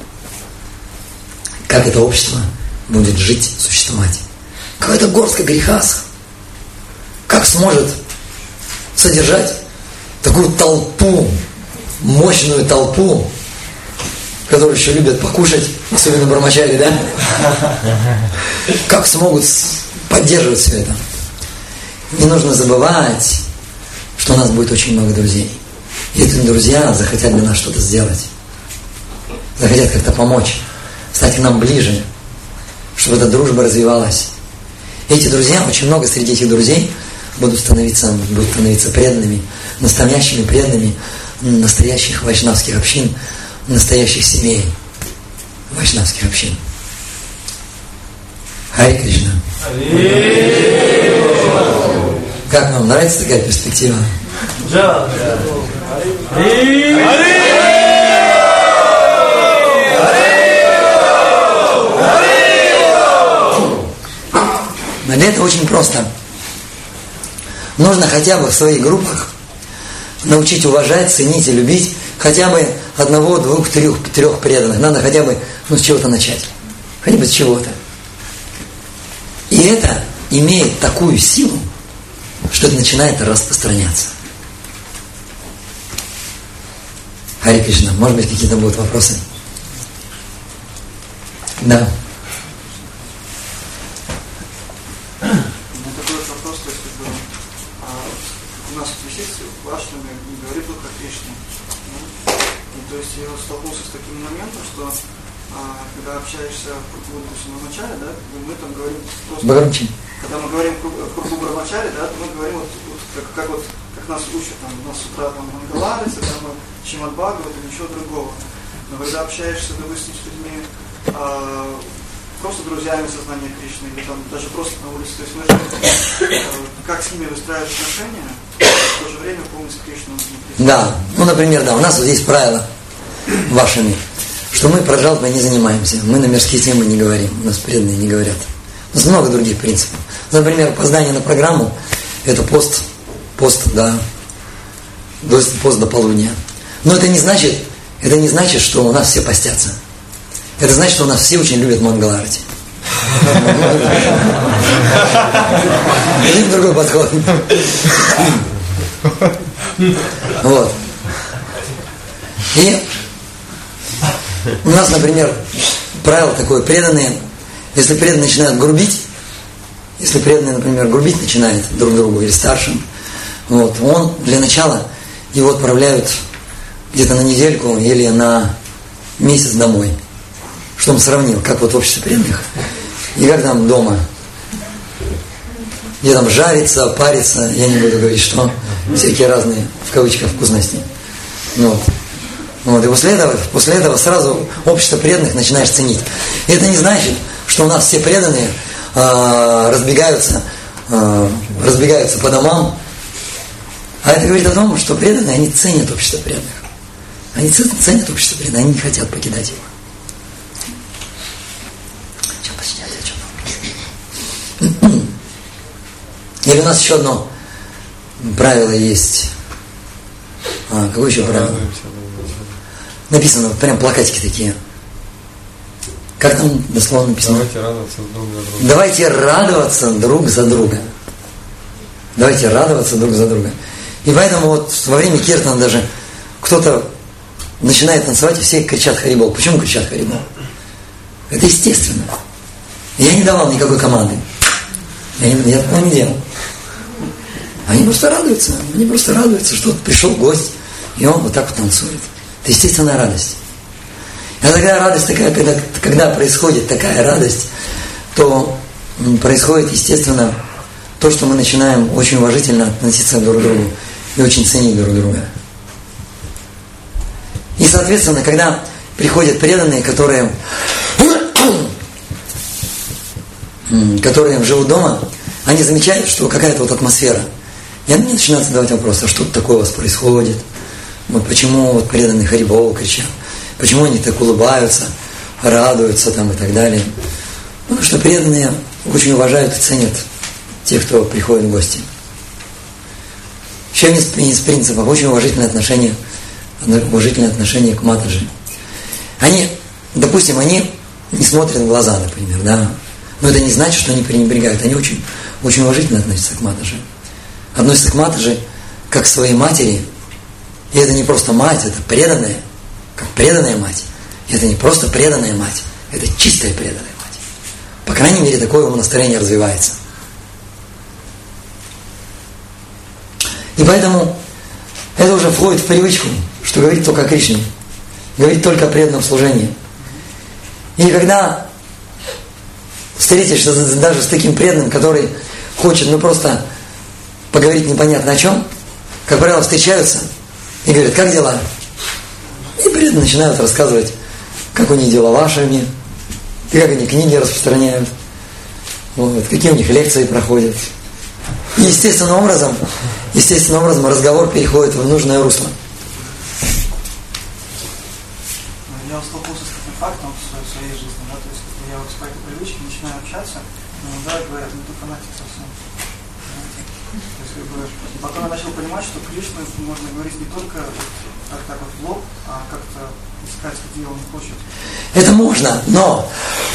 как это общество будет жить, существовать. Какая-то горстка грихас, как сможет содержать такую толпу, мощную толпу, которые еще любят покушать, особенно брамачари, да? Как смогут поддерживать все это? Не нужно забывать, что у нас будет очень много друзей. И эти друзья захотят для нас что-то сделать. Захотят как-то помочь, стать к нам ближе, чтобы эта дружба развивалась. И эти друзья, очень много среди этих друзей будут становиться, будут становиться преданными, настоящими преданными настоящих вайшнавских общин, настоящих семей вайшнавских общин. Харе Кришна. Как вам нравится такая перспектива? Да. Но для этого очень просто. Нужно хотя бы в своих группах научить уважать, ценить и любить хотя бы одного, двух, трех, трех преданных. Надо хотя бы ну, с чего-то начать. Хотя бы с чего-то. И это имеет такую силу, что это начинает распространяться. Харе Кришна, может быть, какие-то будут вопросы? Да. У меня такой вопрос, то есть, как бы, а, у нас висит в Вашнаме, говорит только о Кришне. Ну, и, то есть я столкнулся с таким моментом, что а, когда общаешься в кругу Брамачари, да, мы там говорим просто... Баграмчи. Когда мы говорим в кругу Брамачари, да, то мы говорим вот, вот как, как вот как нас учат, там, у нас с утра там Мангаларица, там Шримад Бхагават или ничего другого. Но когда общаешься, допустим, с людьми, а, просто друзьями сознания Кришны, или там даже просто на улице, то есть мы же, как с ними выстраивать отношения, в то же время помнить Кришну. Да, ну, например, да, у нас вот есть правила вашими, что мы про жалобы не занимаемся, мы на мирские темы не говорим, у нас преданные не говорят. У нас много других принципов. Например, опоздание на программу – это пост, пост, да, пост до полудня. Но это не значит, это не значит, что у нас все постятся. Это значит, что у нас все очень любят Мангаларати. Один другой подход. Вот. И у нас, например, правило такое, преданные, если преданные начинают грубить, если преданные, например, грубить начинает друг другу или старшим, вот, он для начала его отправляют где-то на недельку или на месяц домой, чтобы он сравнил, как вот в обществе преданных и как там дома, где там жарится, парится, я не буду говорить, что всякие разные, в кавычках, вкусности. Вот. Вот. И после этого, после этого сразу общество преданных начинаешь ценить. И это не значит, что у нас все преданные э, разбегаются, э, разбегаются по домам. А это говорит о том, что преданные, они ценят общество преданных. Они ценят общество преданных, они не хотят покидать его. Что посчитать, о чем? Или у нас еще одно правило есть. А, какое еще правило? Написано, прям плакатики такие. Как там дословно написано? Давайте радоваться друг за друга. Давайте радоваться друг за друга. Давайте радоваться друг за друга. И поэтому вот во время киртана даже кто-то начинает танцевать, и все кричат Харибол. Почему кричат Харибол? Это естественно. Я не давал никакой команды. Я, не, я такого не делал. Они просто радуются. Они просто радуются, что пришел гость, и он вот так вот танцует. Это естественная радость. И такая радость, такая, когда, когда происходит такая радость, то происходит, естественно, то, что мы начинаем очень уважительно относиться друг к другу и очень ценить друг друга. И, соответственно, когда приходят преданные, которые, которые живут дома, они замечают, что какая-то вот атмосфера. И они начинают задавать вопросы, а что такое у вас происходит? Вот почему вот преданные Харибол кричат? Почему они так улыбаются, радуются там и так далее? Потому что преданные очень уважают и ценят тех, кто приходит в гости. Еще один из принципов очень уважительное отношение, уважительное отношение к Матаджи. Они, допустим, они не смотрят в глаза, например, да. Но это не значит, что они пренебрегают. Они очень, очень уважительно относятся к Матаджи. Относятся к Матаджи как к своей матери. И это не просто мать, это преданная, как преданная мать. И это не просто преданная мать, это чистая преданная мать. По крайней мере, такое умонастроение развивается. И поэтому это уже входит в привычку, что говорить только о Кришне, говорить только о преданном служении. И когда встретишься даже с таким преданным, который хочет ну просто поговорить непонятно о чем, как правило, встречаются и говорят, как дела? И преданные начинают рассказывать, как у них дела вашими, и как они книги распространяют, Вот, какие у них лекции проходят. И естественным образом, естественным образом разговор переходит в нужное русло. Я столкнулся с таким фактом в своей жизни, да, то есть я вот с какой-то привычки начинаю общаться, но иногда говорят, ну ты фанатик совсем. То есть, как бы, и потом я начал понимать, что Кришну можно говорить не только вот, так вот в лоб, а как-то искать, где он хочет. Это можно, но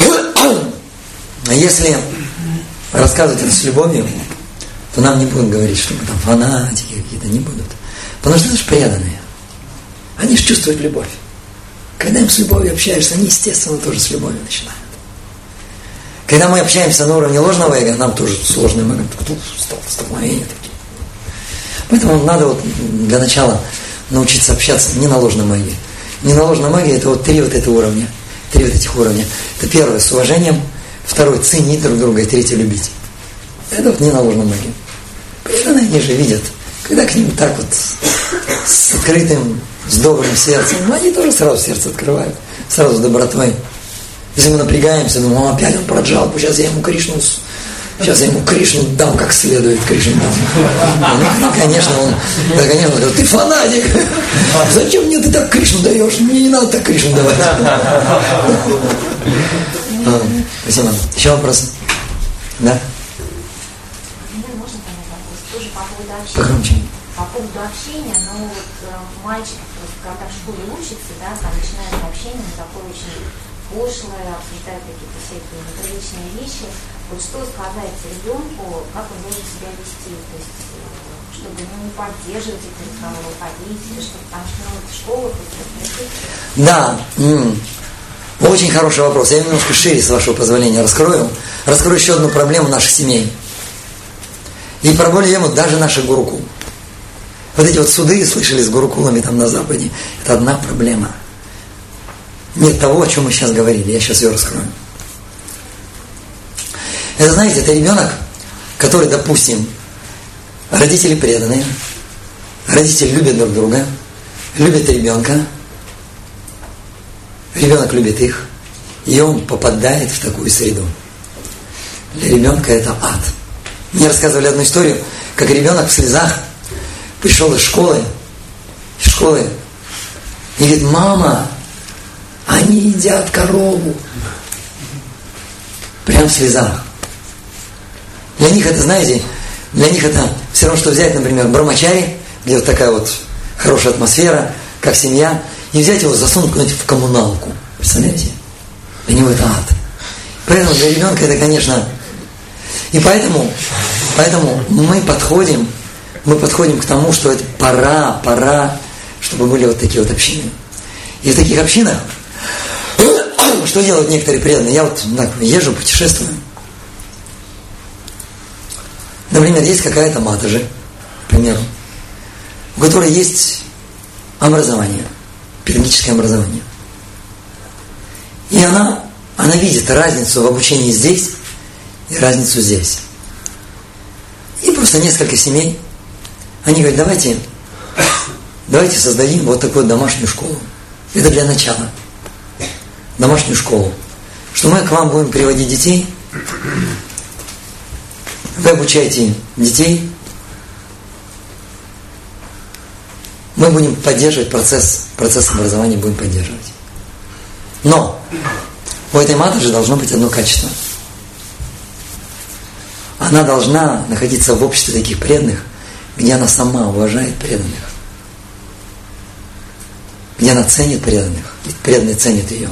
если рассказывать это с любовью, то нам не будут говорить, что мы там фанатики какие-то, не будут. Потому что это же преданные. Они же чувствуют любовь. Когда им с любовью общаешься, они, естественно, тоже с любовью начинают. Когда мы общаемся на уровне ложного эго, нам тоже сложно, мы говорим, кто стал столкновение такие. Поэтому надо вот для начала научиться общаться не на ложном эго. Не на ложном эго, это вот три вот этого уровня. Три вот этих уровня. Это первое, с уважением. Второе, ценить друг друга. И третье, любить. Это вот не на ложном эго. Преданные они же видят, когда к ним так вот с открытым, с добрым сердцем, ну, они тоже сразу сердце открывают, сразу с добротой. Если мы напрягаемся, думаем, опять он проджал, сейчас я ему Кришну, сейчас я ему Кришну дам как следует, Кришну дам. Ну, конечно, он, да, конечно, он говорит, ты фанатик, зачем мне ты так Кришну даешь, мне не надо так Кришну давать. Спасибо. Еще вопросы? Да? Погромче. По поводу общения, ну вот мальчик, когда в школе учится, да, там начинает общение, он такое очень пошлое, обсуждает какие-то всякие неприличные вещи. Вот что сказать ребенку, как он должен себя вести, то есть, чтобы ну, не поддерживать этих разговоров, родителей, чтобы там ну, в школах. Да, м-м. Очень хороший вопрос. Я немножко шире, с вашего позволения, раскрою. Раскрою еще одну проблему наших семей. И проблему даже наших гурукул. Вот эти вот суды, слышали, с гурукулами там на Западе, это одна проблема. Нет того, о чем мы сейчас говорили. Я сейчас ее раскрою. Это, знаете, это ребенок, который, допустим, родители преданные, родители любят друг друга, любят ребенка, ребенок любит их, и он попадает в такую среду. Для ребенка это ад. Мне рассказывали одну историю, как ребенок в слезах пришел из школы, из школы, и говорит, мама, они едят корову. Прям в слезах. Для них это, знаете, для них это все равно, что взять, например, Брамачари, где вот такая вот хорошая атмосфера, как семья, и взять его, засунуть куда-нибудь в коммуналку. Представляете? Для него это ад. Поэтому для ребенка это, конечно... И поэтому, поэтому мы подходим, мы подходим к тому, что это пора, пора, чтобы были вот такие вот общины. И в таких общинах, что делают некоторые преданные? Я вот так, езжу, путешествую. Например, есть какая-то матаджи, к примеру, у которой есть образование, педагогическое образование. И она, она видит разницу в обучении здесь и разницу здесь. И просто несколько семей, они говорят, давайте, давайте создадим вот такую домашнюю школу. Это для начала. Домашнюю школу. Что мы к вам будем приводить детей, вы обучаете детей, мы будем поддерживать процесс, процесс образования будем поддерживать. Но у этой матаджи должно быть одно качество. Она должна находиться в обществе таких преданных, где она сама уважает преданных, где она ценит преданных, и преданные ценят ее.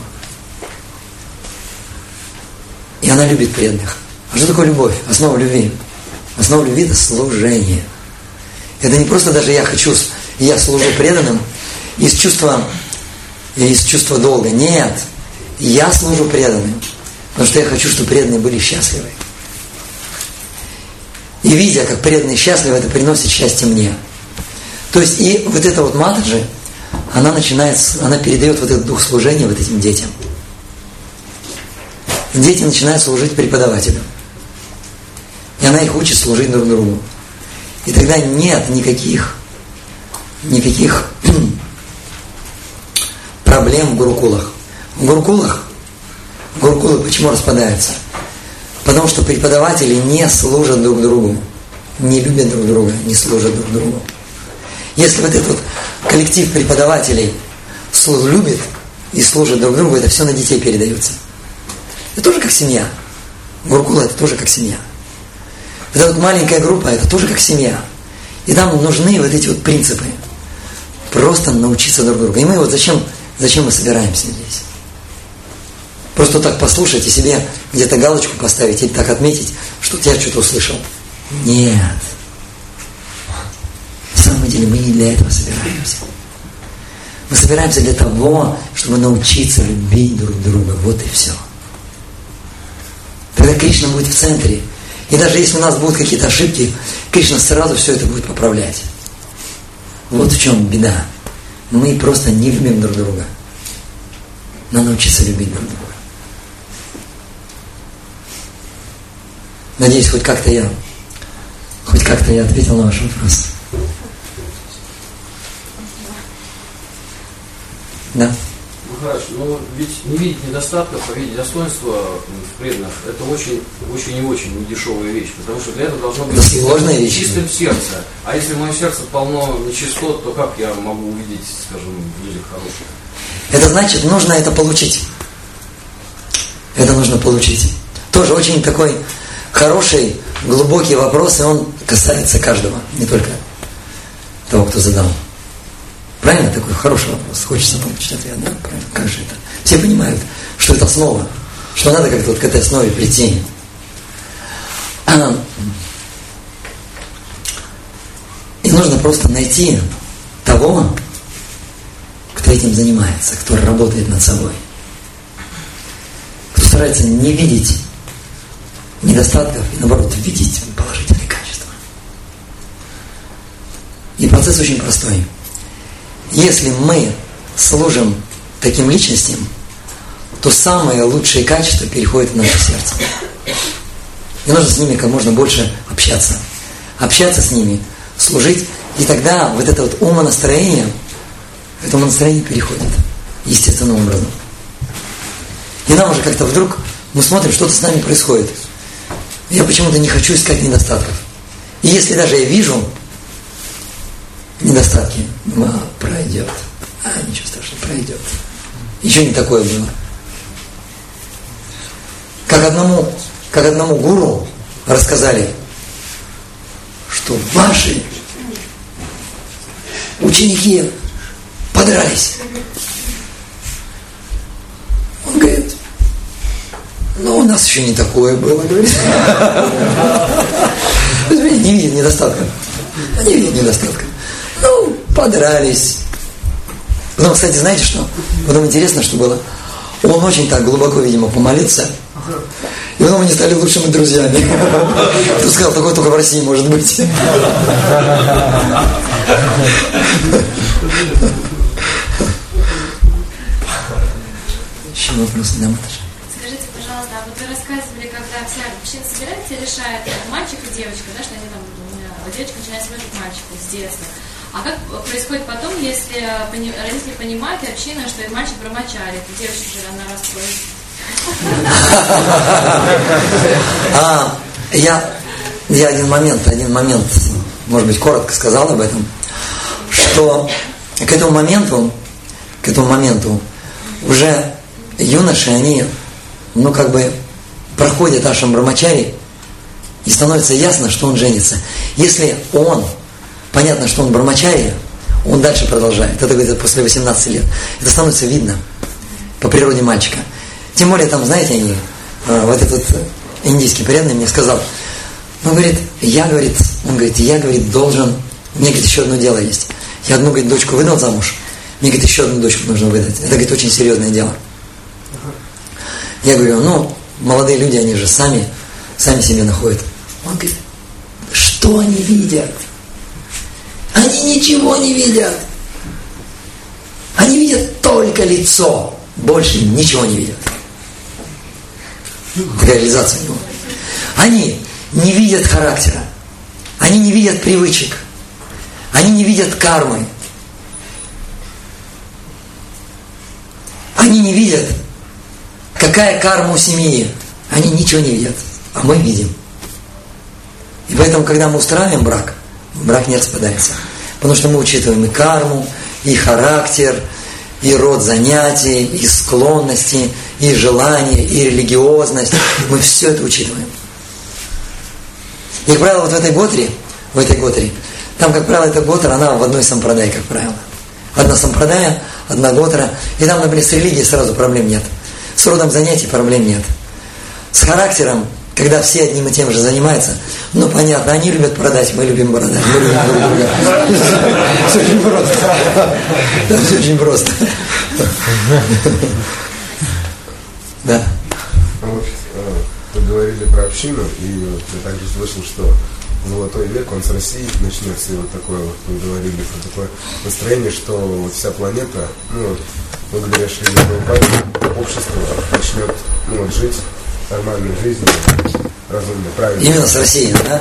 И она любит преданных. А что такое любовь? Основа любви. Основа любви – это служение. Это не просто даже я хочу, я служу преданным из чувства, из чувства долга. Нет. Я служу преданным, потому что я хочу, чтобы преданные были счастливы. И видя, как преданные счастливы, это приносит счастье мне. То есть и вот эта вот матаджи, она начинает, она передает вот этот дух служения вот этим детям. Дети начинают служить преподавателю. И она их учит служить друг другу. И тогда нет никаких, никаких проблем в гурукулах. В гурукулах, гурукулы почему распадаются? Потому что преподаватели не служат друг другу, не любят друг друга, не служат друг другу. Если вот этот вот коллектив преподавателей любит и служит друг другу, это все на детей передается. Это тоже как семья. Гурукула это тоже как семья. Это вот маленькая группа, это тоже как семья. И там нужны вот эти вот принципы. Просто научиться друг другу. И мы вот зачем, зачем мы собираемся здесь? Просто так послушать и себе где-то галочку поставить или так отметить, что я что-то услышал. Нет. На самом деле мы не для этого собираемся. Мы собираемся для того, чтобы научиться любить друг друга. Вот и все. Тогда Кришна будет в центре. И даже если у нас будут какие-то ошибки, Кришна сразу все это будет поправлять. Вот в чем беда. Мы просто не любим друг друга. Надо научиться любить друг друга. Надеюсь, хоть как-то я, хоть как-то я ответил на ваш вопрос. Да. Махарадж, ну ведь не видеть недостатков, а видеть достоинства в преданных, это очень, очень и очень недешевая вещь, потому что для этого должно быть сложная вещь. Чистым сердце. А если мое сердце полно нечистот, то как я могу увидеть, скажем, в людях хороших? Это значит, нужно это получить. Это нужно получить. Тоже очень такой хороший, глубокий вопрос, и он касается каждого, не только того, кто задал. Правильно? Такой хороший вопрос. Хочется получить ответ, да? Правильно? Как же это? Все понимают, что это основа, что надо как-то вот к этой основе прийти. И нужно просто найти того, кто этим занимается, кто работает над собой, кто старается не видеть недостатков и, наоборот, видеть положительные качества. И процесс очень простой. Если мы служим таким личностям, то самые лучшие качества переходят в наше сердце. И нужно с ними как можно больше общаться. Общаться с ними, служить, и тогда вот это вот умонастроение, это умонастроение переходит естественным образом. И нам уже как-то вдруг, мы смотрим, что-то с нами происходит. Я почему-то не хочу искать недостатков. И если даже я вижу недостатки, думаю, а, пройдет. А, ничего страшного, пройдет. Еще не такое было. Как одному, как одному гуру рассказали, что ваши ученики подрались. Он говорит, ну, у нас еще не такое было, говорит. Не видит недостатка. Не видит недостатка. Ну, подрались. Потом, кстати, знаете что? Потом интересно, что было. Он очень так глубоко, видимо, помолился. И потом они стали лучшими друзьями. Кто сказал, такое только в России может быть. Еще вопросы, да, Маташа? Скажите, пожалуйста, а вот вы рассказывали, когда вся община собирается и решает, мальчик и девочка, да, что они там, у меня девочка начинает смотреть мальчику с детства. А как происходит потом, если родители понимают, и община, что и мальчик брамачари, то девочка же рано расстроится? А, я, я один момент, один момент, может быть, коротко сказал об этом, что к этому моменту, к этому моменту уже юноши, они, ну, как бы проходят ашрам брамачари, и становится ясно, что он женится. Если он, понятно, что он брамачари, он дальше продолжает. Это где-то после восемнадцати лет. Это становится видно по природе мальчика. Тем более, там, знаете, они, вот этот индийский преданный мне сказал, он говорит, я, говорит, он говорит, я, говорит, должен, мне, говорит, еще одно дело есть. Я одну, говорит, дочку выдал замуж, мне, говорит, еще одну дочку нужно выдать. Это, говорит, очень серьезное дело. Я говорю, ну, молодые люди, они же сами, сами себе находят. Он говорит, что они видят? Они ничего не видят. Они видят только лицо, больше ничего не видят. Такая реализация у него. Они не видят характера, они не видят привычек, они не видят кармы, они не видят, какая карма у семьи. Они ничего не видят. А мы видим. И поэтому, когда мы устраиваем брак, брак не распадается. Потому что мы учитываем и карму, и характер, и род занятий, и склонности, и желания, и религиозность. Мы все это учитываем. И, как правило, вот в этой готре, в этой готре, там, как правило, эта готра, она в одной сампрадае, как правило. Одна сампрадая, одна готра. И там, например, с религией сразу проблем нет. С родом занятий проблем нет. С характером, когда все одним и тем же занимаются, ну, понятно, они любят продать, мы любим продать, мы любим друг друга. Все очень просто. Да, все очень просто. Да. Вы говорили про общину, и вот я также слышал, что золотой век, он с России начнется, и вот такое вот, вы говорили про такое настроение, что вот вся планета, ну вот, благодаря Шри Прабхупаде, общество начнет, ну вот, жить нормальной жизнью, разумной, правильной. Именно с Россией, да?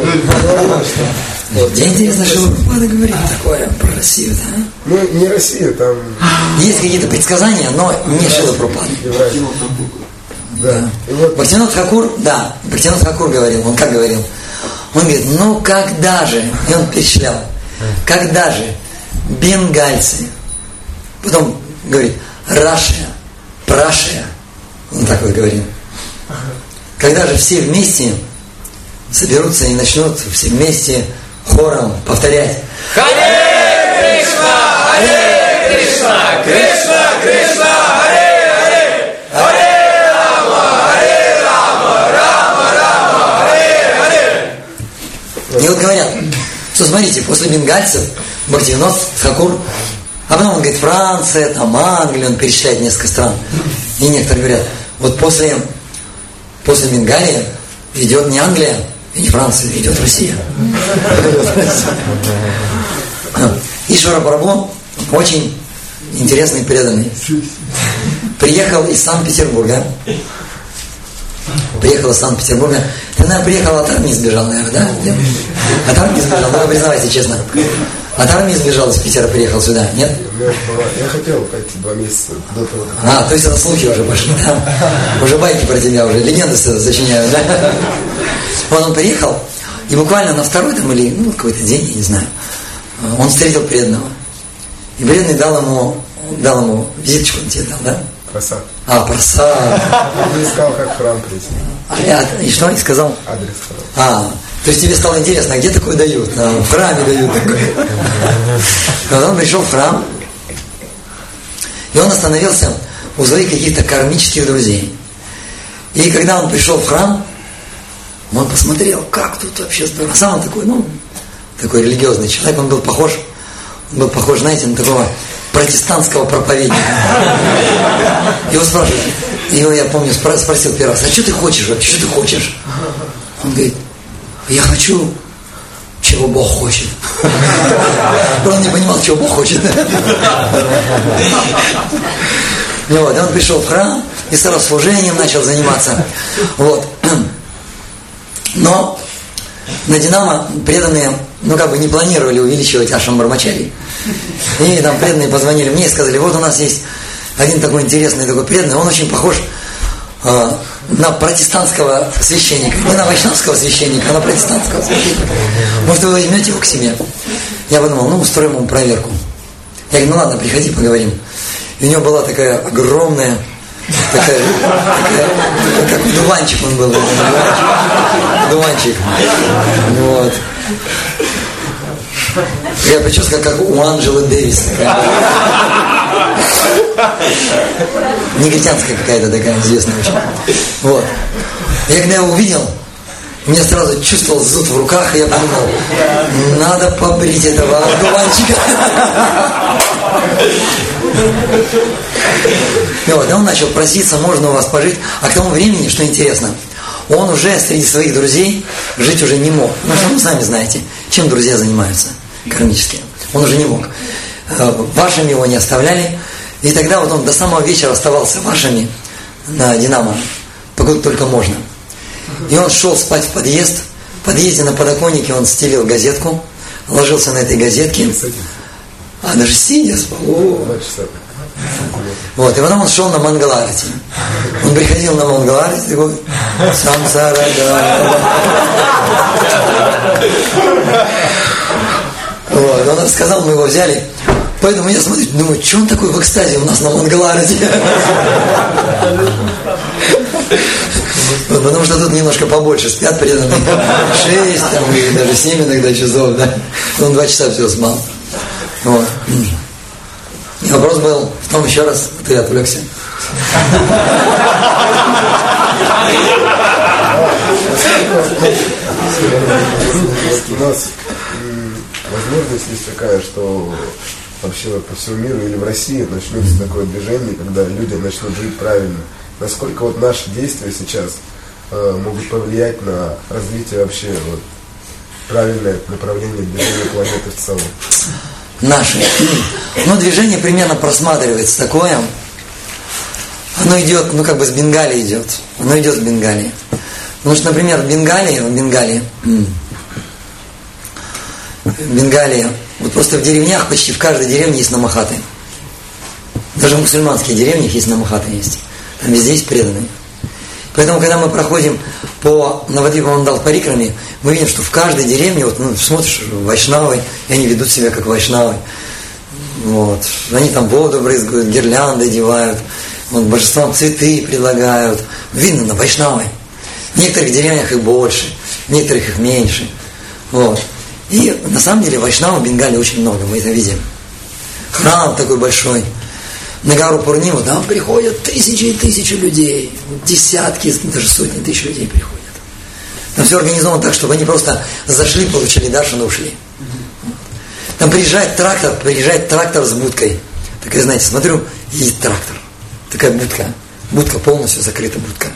Вот, мне интересно, что Прабхупада говорит такое про Россию, да? Ну, не Россия, там... Есть какие-то предсказания, но не Шрила Прабхупада. Да. Бхактивинод Тхакур, да, Бхактивинод Тхакур говорил, он как говорил? Он говорит, ну когда же, и он перечислял, когда же бенгальцы, потом говорит, Рашия, Прашия, он так вот говорил, когда же все вместе соберутся и начнут все вместе хором повторять Харе Кришна, Харе Кришна, Кришна, Кришна, Харе Харе, Харе И вот говорят, что смотрите, после бенгальцев Бхактивинод Тхакур, а потом он говорит, Франция, там Англия, он перечисляет несколько стран. И некоторые говорят, вот после, после Бенгалии идет не Англия и не Франция, идет Россия. Ишвара Прабху очень интересный и преданный. Приехал из Санкт-Петербурга. Приехал из Санкт-Петербурга. Ты, наверное, приехал от армии, сбежал, наверное, да? От армии сбежал, ну, вы признавайте честно. От армии сбежал, из Питера приехал сюда, нет? Я хотел пойти два месяца до того, как... А, то есть это слухи уже пошли, да? Уже байки про тебя, уже легенды сочиняют, да? Вот он приехал, и буквально на второй там или, ну, какой-то день, я не знаю, он встретил преданного. И преданный дал ему, дал ему визиточку, он тебе дал, да? Просад. А, просад. Он искал, как в храм прийти. А, и что? И сказал? Адрес храма. А, то есть тебе стало интересно, а где такое дают? А, в храме дают такое. Когда он пришел в храм, и он остановился у своих каких-то кармических друзей. И когда он пришел в храм, он посмотрел, как тут вообще здорово. А сам он такой, ну, такой религиозный человек, он был похож, он был похож, знаете, на такого протестантского проповедника. Его спрашивают, его, я помню, спросил первый раз, а что ты хочешь вообще, что ты хочешь? Он говорит, я хочу, чего Бог хочет. Он не понимал, чего Бог хочет. Вот, и он пришел в храм и сразу служением начал заниматься. Вот. Но на Динамо преданные, ну как бы не планировали увеличивать ашрам Брамачари. И там преданные позвонили мне и сказали, вот у нас есть один такой интересный такой преданный, он очень похож э, на протестантского священника. Не на вайшнавского священника, а на протестантского священника. Может, вы возьмете его к себе? Я подумал, ну устроим ему проверку. Я говорю, ну ладно, приходи, поговорим. И у него была такая огромная, такая, такая как дуванчик он был. Дуванчик. Вот. Я прическа как у Анджелы Дэвис. Негритянская какая-то такая известная очень. Вот. Я когда его увидел, у меня сразу чувствовал зуд в руках, и я подумал, надо побрить этого дуванчика. И вот, и он начал проситься, можно у вас пожить. А к тому времени, что интересно, он уже среди своих друзей жить уже не мог. Ну, что вы сами знаете, чем друзья занимаются кармически. Он уже не мог. Вашими его не оставляли. И тогда вот он до самого вечера оставался вашими на Динамо, покуда только можно. И он шел спать в подъезд. В подъезде на подоконнике он стелил газетку, ложился на этой газетке. А даже сидя спал. Вот, и потом он шел на Мангаларати. Он приходил на Мангаларати, такой, Самсара, да. Вот, он рассказал, мы его взяли. Поэтому я смотрю, думаю, что он такой в экстазе у нас на Мангаларати? Вот, потому что тут немножко побольше спят преданные. Шесть, там, и даже семь иногда часов, да. Он два часа все спал. Вот. И вопрос был в том, еще раз, ты отвлекся. У нас возможность есть такая, что вообще по всему миру или в России начнется такое движение, когда люди начнут жить правильно. Насколько вот наши действия сейчас э, могут повлиять на развитие вообще вот, правильное направление движения планеты в целом? Наши. Ну, движение примерно просматривается такое. Оно идет, ну, как бы с Бенгалии идет. Оно идет с Бенгалии. Потому что, например, в Бенгалии, в Бенгалии, в Бенгалии, вот просто в деревнях, почти в каждой деревне есть намахаты. Даже в мусульманских деревнях есть намахаты есть. Там везде есть преданные. Поэтому, когда мы проходим по Навадвипа Мандал Парикраме, мы видим, что в каждой деревне, вот, ну, смотришь, вайшнавы, и они ведут себя как вайшнавы. Вот. Они там воду брызгают, гирлянды одевают, вот, божествам цветы предлагают. Видно, на вайшнавы. В некоторых деревнях их больше, в некоторых их меньше. Вот. И на самом деле вайшнавов в Бенгалии очень много, мы это видим. Храм такой большой. На гору Пурниму там приходят тысячи и тысячи людей, десятки, даже сотни тысяч людей приходят. Там все организовано так, чтобы они просто зашли, получили даршан и ушли. Там приезжает трактор, приезжает трактор с будкой. Такая, знаете, смотрю, едет трактор. Такая будка. Будка полностью закрыта, будка.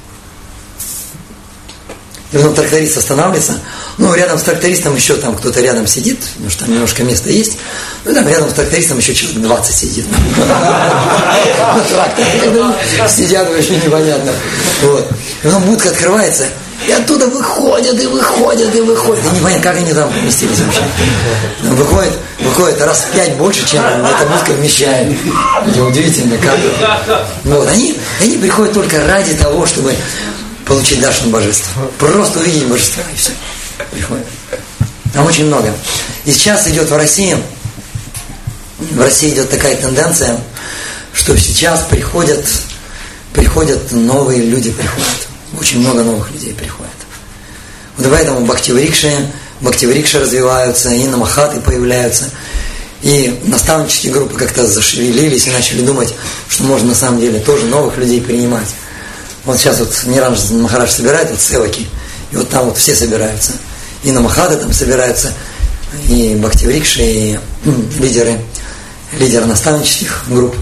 И потом тракторист останавливается. Ну, рядом с трактористом еще там кто-то рядом сидит, потому что там немножко места есть. Ну, там рядом с трактористом еще человек двадцать сидит. На тракторе. Сидят вообще непонятно. Вот. И потом будка открывается, и оттуда выходят, и выходят, и выходят. И непонятно, как они там поместились вообще. Выходит, выходит раз в пять больше, чем эта будка вмещает. Это удивительно, как. Вот. Они, они приходят только ради того, чтобы получить даршан божества. Просто увидеть божество, и все. Приходит. Там очень много. И сейчас идет в России, в России идет такая тенденция, что сейчас приходят, приходят новые люди, приходят. Очень много новых людей приходят. Вот поэтому бхактиврикши, бхактиврикши развиваются, и намахаты появляются. И наставнические группы как-то зашевелились и начали думать, что можно на самом деле тоже новых людей принимать. Вот сейчас вот Ниранж Махарадж собирает вот севаки, и вот там вот все собираются. И намахаты там собираются, и бхактиврикши, и лидеры, лидеры наставнических групп.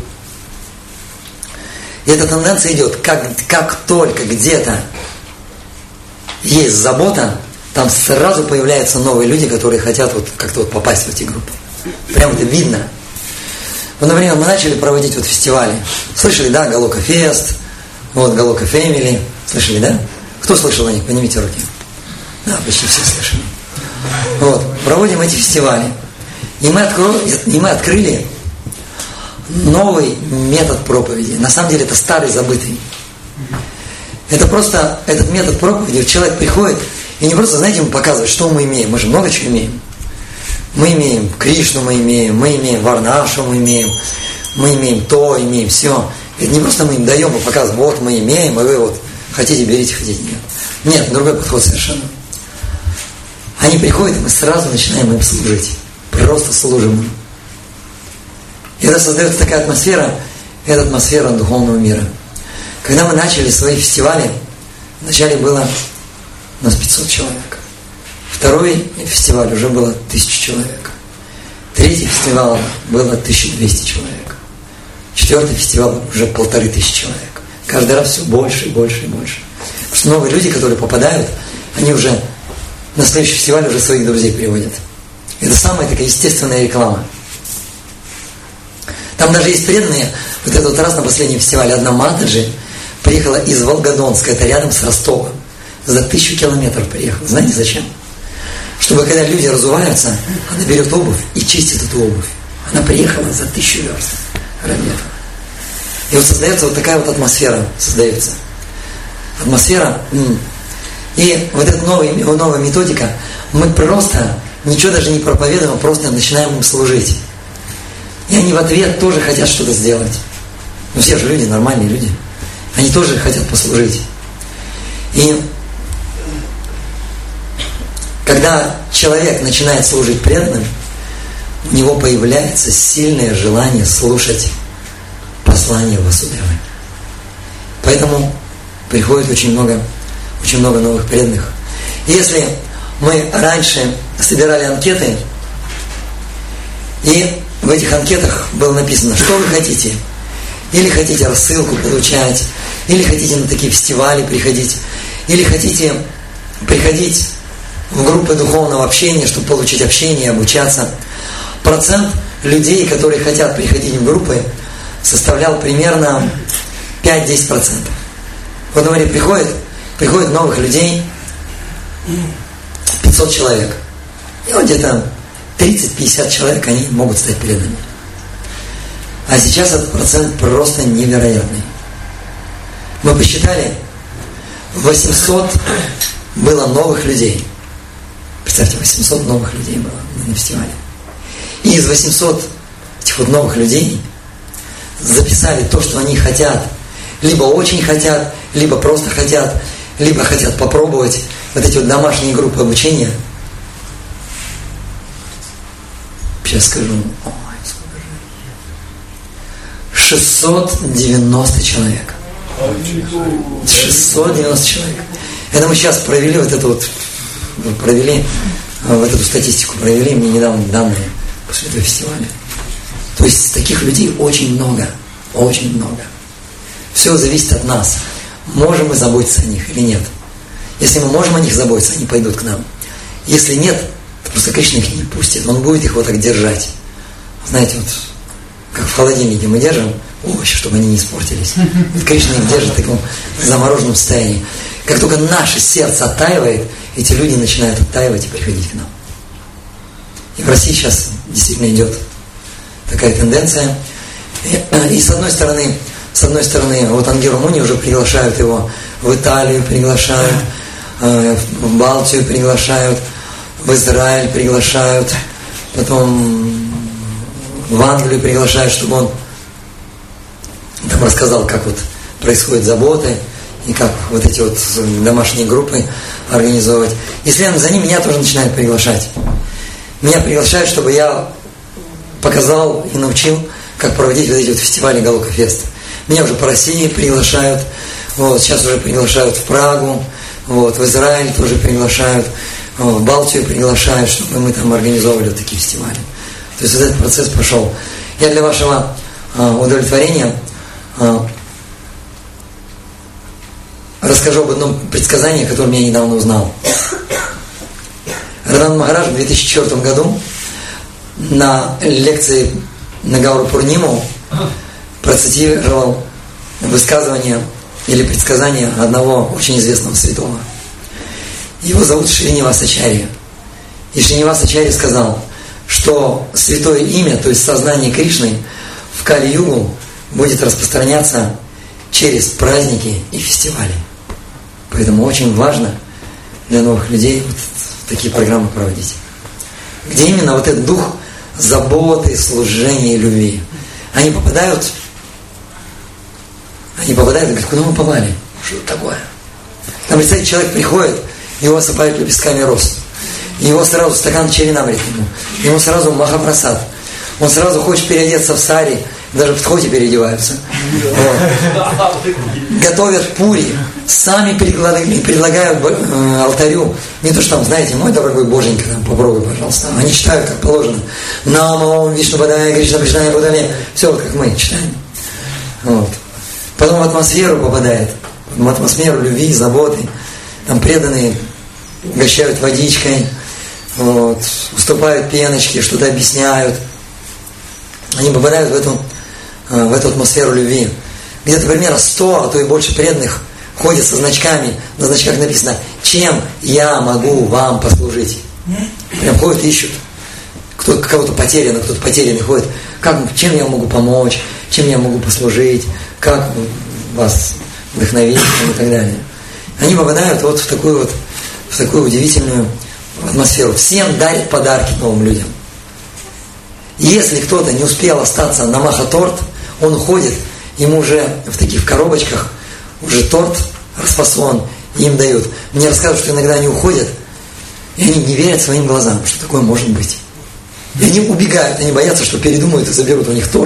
И эта тенденция идет, как, как только где-то есть забота, там сразу появляются новые люди, которые хотят вот как-то вот попасть в эти группы. Прям это видно. Вот, например, мы начали проводить вот фестивали. Слышали, да, Галока Фест, вот Галока Фэмили. Слышали, да? Кто слышал о них? Поднимите руки. Да, почти все слышали. Вот, проводим эти фестивали. И мы, откро... и мы открыли новый метод проповеди. На самом деле это старый, забытый. Это просто, этот метод проповеди, человек приходит и не просто, знаете, ему показывает, что мы имеем. Мы же много чего имеем. Мы имеем Кришну, мы имеем, мы имеем Варнашу, мы имеем, мы имеем то, имеем все. Это не просто мы им даем и показываем, вот мы имеем, и вы вот хотите берите, хотите нет. Нет, другой подход совершенно. Они приходят, и мы сразу начинаем им служить. Просто служим им. И это создается такая атмосфера, это атмосфера духовного мира. Когда мы начали свои фестивали, вначале было у нас пятьсот человек. Второй фестиваль уже было тысяча человек. Третий фестиваль было тысяча двести человек. Четвертый фестиваль уже полторы тысячи человек. Каждый раз все больше и больше и больше. Потому что новые люди, которые попадают, они уже на следующий фестиваль уже своих друзей приводят. Это самая такая естественная реклама. Там даже есть преданные. Вот этот раз на последнем фестивале одна Матаджи приехала из Волгодонска, это рядом с Ростовом. За тысячу километров приехала. Знаете зачем? Чтобы когда люди разуваются, она берет обувь и чистит эту обувь. Она приехала за тысячу верст. Ради этого. И вот создается вот такая вот атмосфера, создается. Атмосфера. И вот эта новая, новая методика, мы просто ничего даже не проповедуем, а просто начинаем им служить. И они в ответ тоже хотят что-то сделать. Ну все же люди, нормальные люди. Они тоже хотят послужить. И когда человек начинает служить преданным, у него появляется сильное желание слушать послание Васудевы. Поэтому приходит очень много, очень много новых преданных. И если мы раньше собирали анкеты, и в этих анкетах было написано, что вы хотите. Или хотите рассылку получать, или хотите на такие фестивали приходить, или хотите приходить в группы духовного общения, чтобы получить общение, обучаться. Процент людей, которые хотят приходить в группы, составлял примерно пять-десять процентов. Вот, говорит, приходит, приходит новых людей пятьсот человек. И вот где-то тридцать-пятьдесят человек, они могут стать преданными. А сейчас этот процент просто невероятный. Мы посчитали, восемьсот было новых людей. Представьте, восемьсот новых людей было на фестивале. И из восьмисот этих вот новых людей записали то, что они хотят. Либо очень хотят, либо просто хотят, либо хотят попробовать вот эти вот домашние группы обучения. Сейчас скажу. шестьсот девяносто человек. шестьсот девяносто человек. Это мы сейчас провели вот эту вот, провели вот эту статистику, провели мне недавно данные после этого фестиваля. То есть таких людей очень много, очень много. Все зависит от нас. Можем мы заботиться о них или нет. Если мы можем о них заботиться, они пойдут к нам. Если нет, то просто Кришна их не пустит. Он будет их вот так держать. Знаете, вот как в холодильнике мы держим овощи, чтобы они не испортились. Вот Кришна их держит в таком замороженном состоянии. Как только наше сердце оттаивает, эти люди начинают оттаивать и приходить к нам. И в России сейчас действительно идет такая тенденция. И, и с одной стороны, с одной стороны, вот Ангиру Муни уже приглашают его в Италию, приглашают, э, в Балтию приглашают, в Израиль приглашают, потом в Англию приглашают, чтобы он там рассказал, как вот происходят заботы и как вот эти вот домашние группы организовывать. И следом за ним меня тоже начинают приглашать. Меня приглашают, чтобы я показал и научил, как проводить вот эти вот фестивали Галока Фест. Меня уже по России приглашают, вот, сейчас уже приглашают в Прагу, вот, в Израиль тоже приглашают, вот, в Балтию приглашают, чтобы мы там организовывали вот такие фестивали. То есть вот этот процесс прошел. Я для вашего э, удовлетворения э, расскажу об одном предсказании, которое я недавно узнал. Радананда Махарадж в две тысячи четвёртом году на лекции на Гауру Пурниму процитировал высказывание или предсказание одного очень известного святого. Его зовут Шриниваса Ачарья. И Шриниваса Ачарья сказал, что святое имя, то есть сознание Кришны, в Кали-югу будет распространяться через праздники и фестивали. Поэтому очень важно для новых людей вот такие программы проводить. Где именно вот этот дух заботы, служения и любви. Они попадают, они попадают и говорят, куда мы попали? Что это такое? Там, представьте, человек приходит, его осыпают лепестками роз. Его сразу стакан черенамрит ему. Ему сразу махапрасад. Он сразу хочет переодеться в сари. Даже в тхоте переодеваются. Вот. Готовят пури. Сами предлагают э, алтарю. Не то, что там, знаете, мой дорогой боженька, там, попробуй, пожалуйста. Они читают, как положено. Намо, Вишну, Падая, Кришна, Кришна, Будале. Все, вот как мы читаем. Вот. Потом в атмосферу попадает. В атмосферу любви, заботы. Там преданные угощают водичкой. Вот, уступают пеночки, что-то объясняют. Они попадают в эту, в эту атмосферу любви. Где-то примерно сто, а то и больше преданных ходят со значками. На значках написано, чем я могу вам послужить. Прям ходят, ищут. Кто-то кого-то потерянный, кто-то потерянный ходит. Как, чем я могу помочь, чем я могу послужить, как вас вдохновить и так далее. Они попадают вот в такую вот, в такую удивительную атмосферу. Всем дарят подарки новым людям. Если кто-то не успел остаться на маха-торт, он уходит, ему уже в таких коробочках уже торт распаслан, и им дают. Мне рассказывают, что иногда они уходят, и они не верят своим глазам, что такое может быть. И они убегают, они боятся, что передумают и заберут у них торт.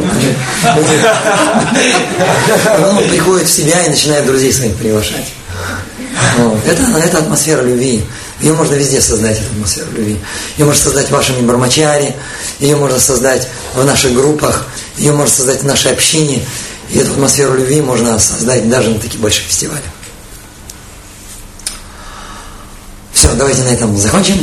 Потом он приходит в себя и начинает друзей своих приглашать. Это, это атмосфера любви. Ее можно везде создать, эту атмосферу любви. Ее можно создать в вашем брамачаре, ее можно создать в наших группах, ее можно создать в нашей общине. И эту атмосферу любви можно создать даже на таких больших фестивалях. Все, давайте на этом закончим.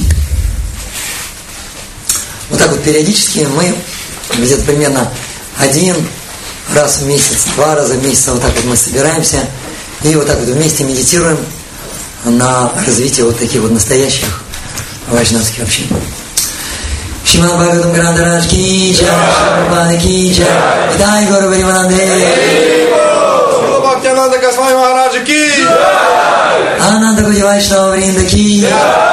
Вот так вот периодически мы где-то примерно один раз в месяц, два раза в месяц вот так вот мы собираемся и вот так вот вместе медитируем на развитие вот таких вот настоящих вайшнавских общин. Шримад Бхагаватам Грантарадж ки джай, Прабхупада ки джай, Нитай Гаура Паримананде, Бхактивинода Госвами Махараджа ки джай, Ананда Гуди Вайшнава Вринда ки джай.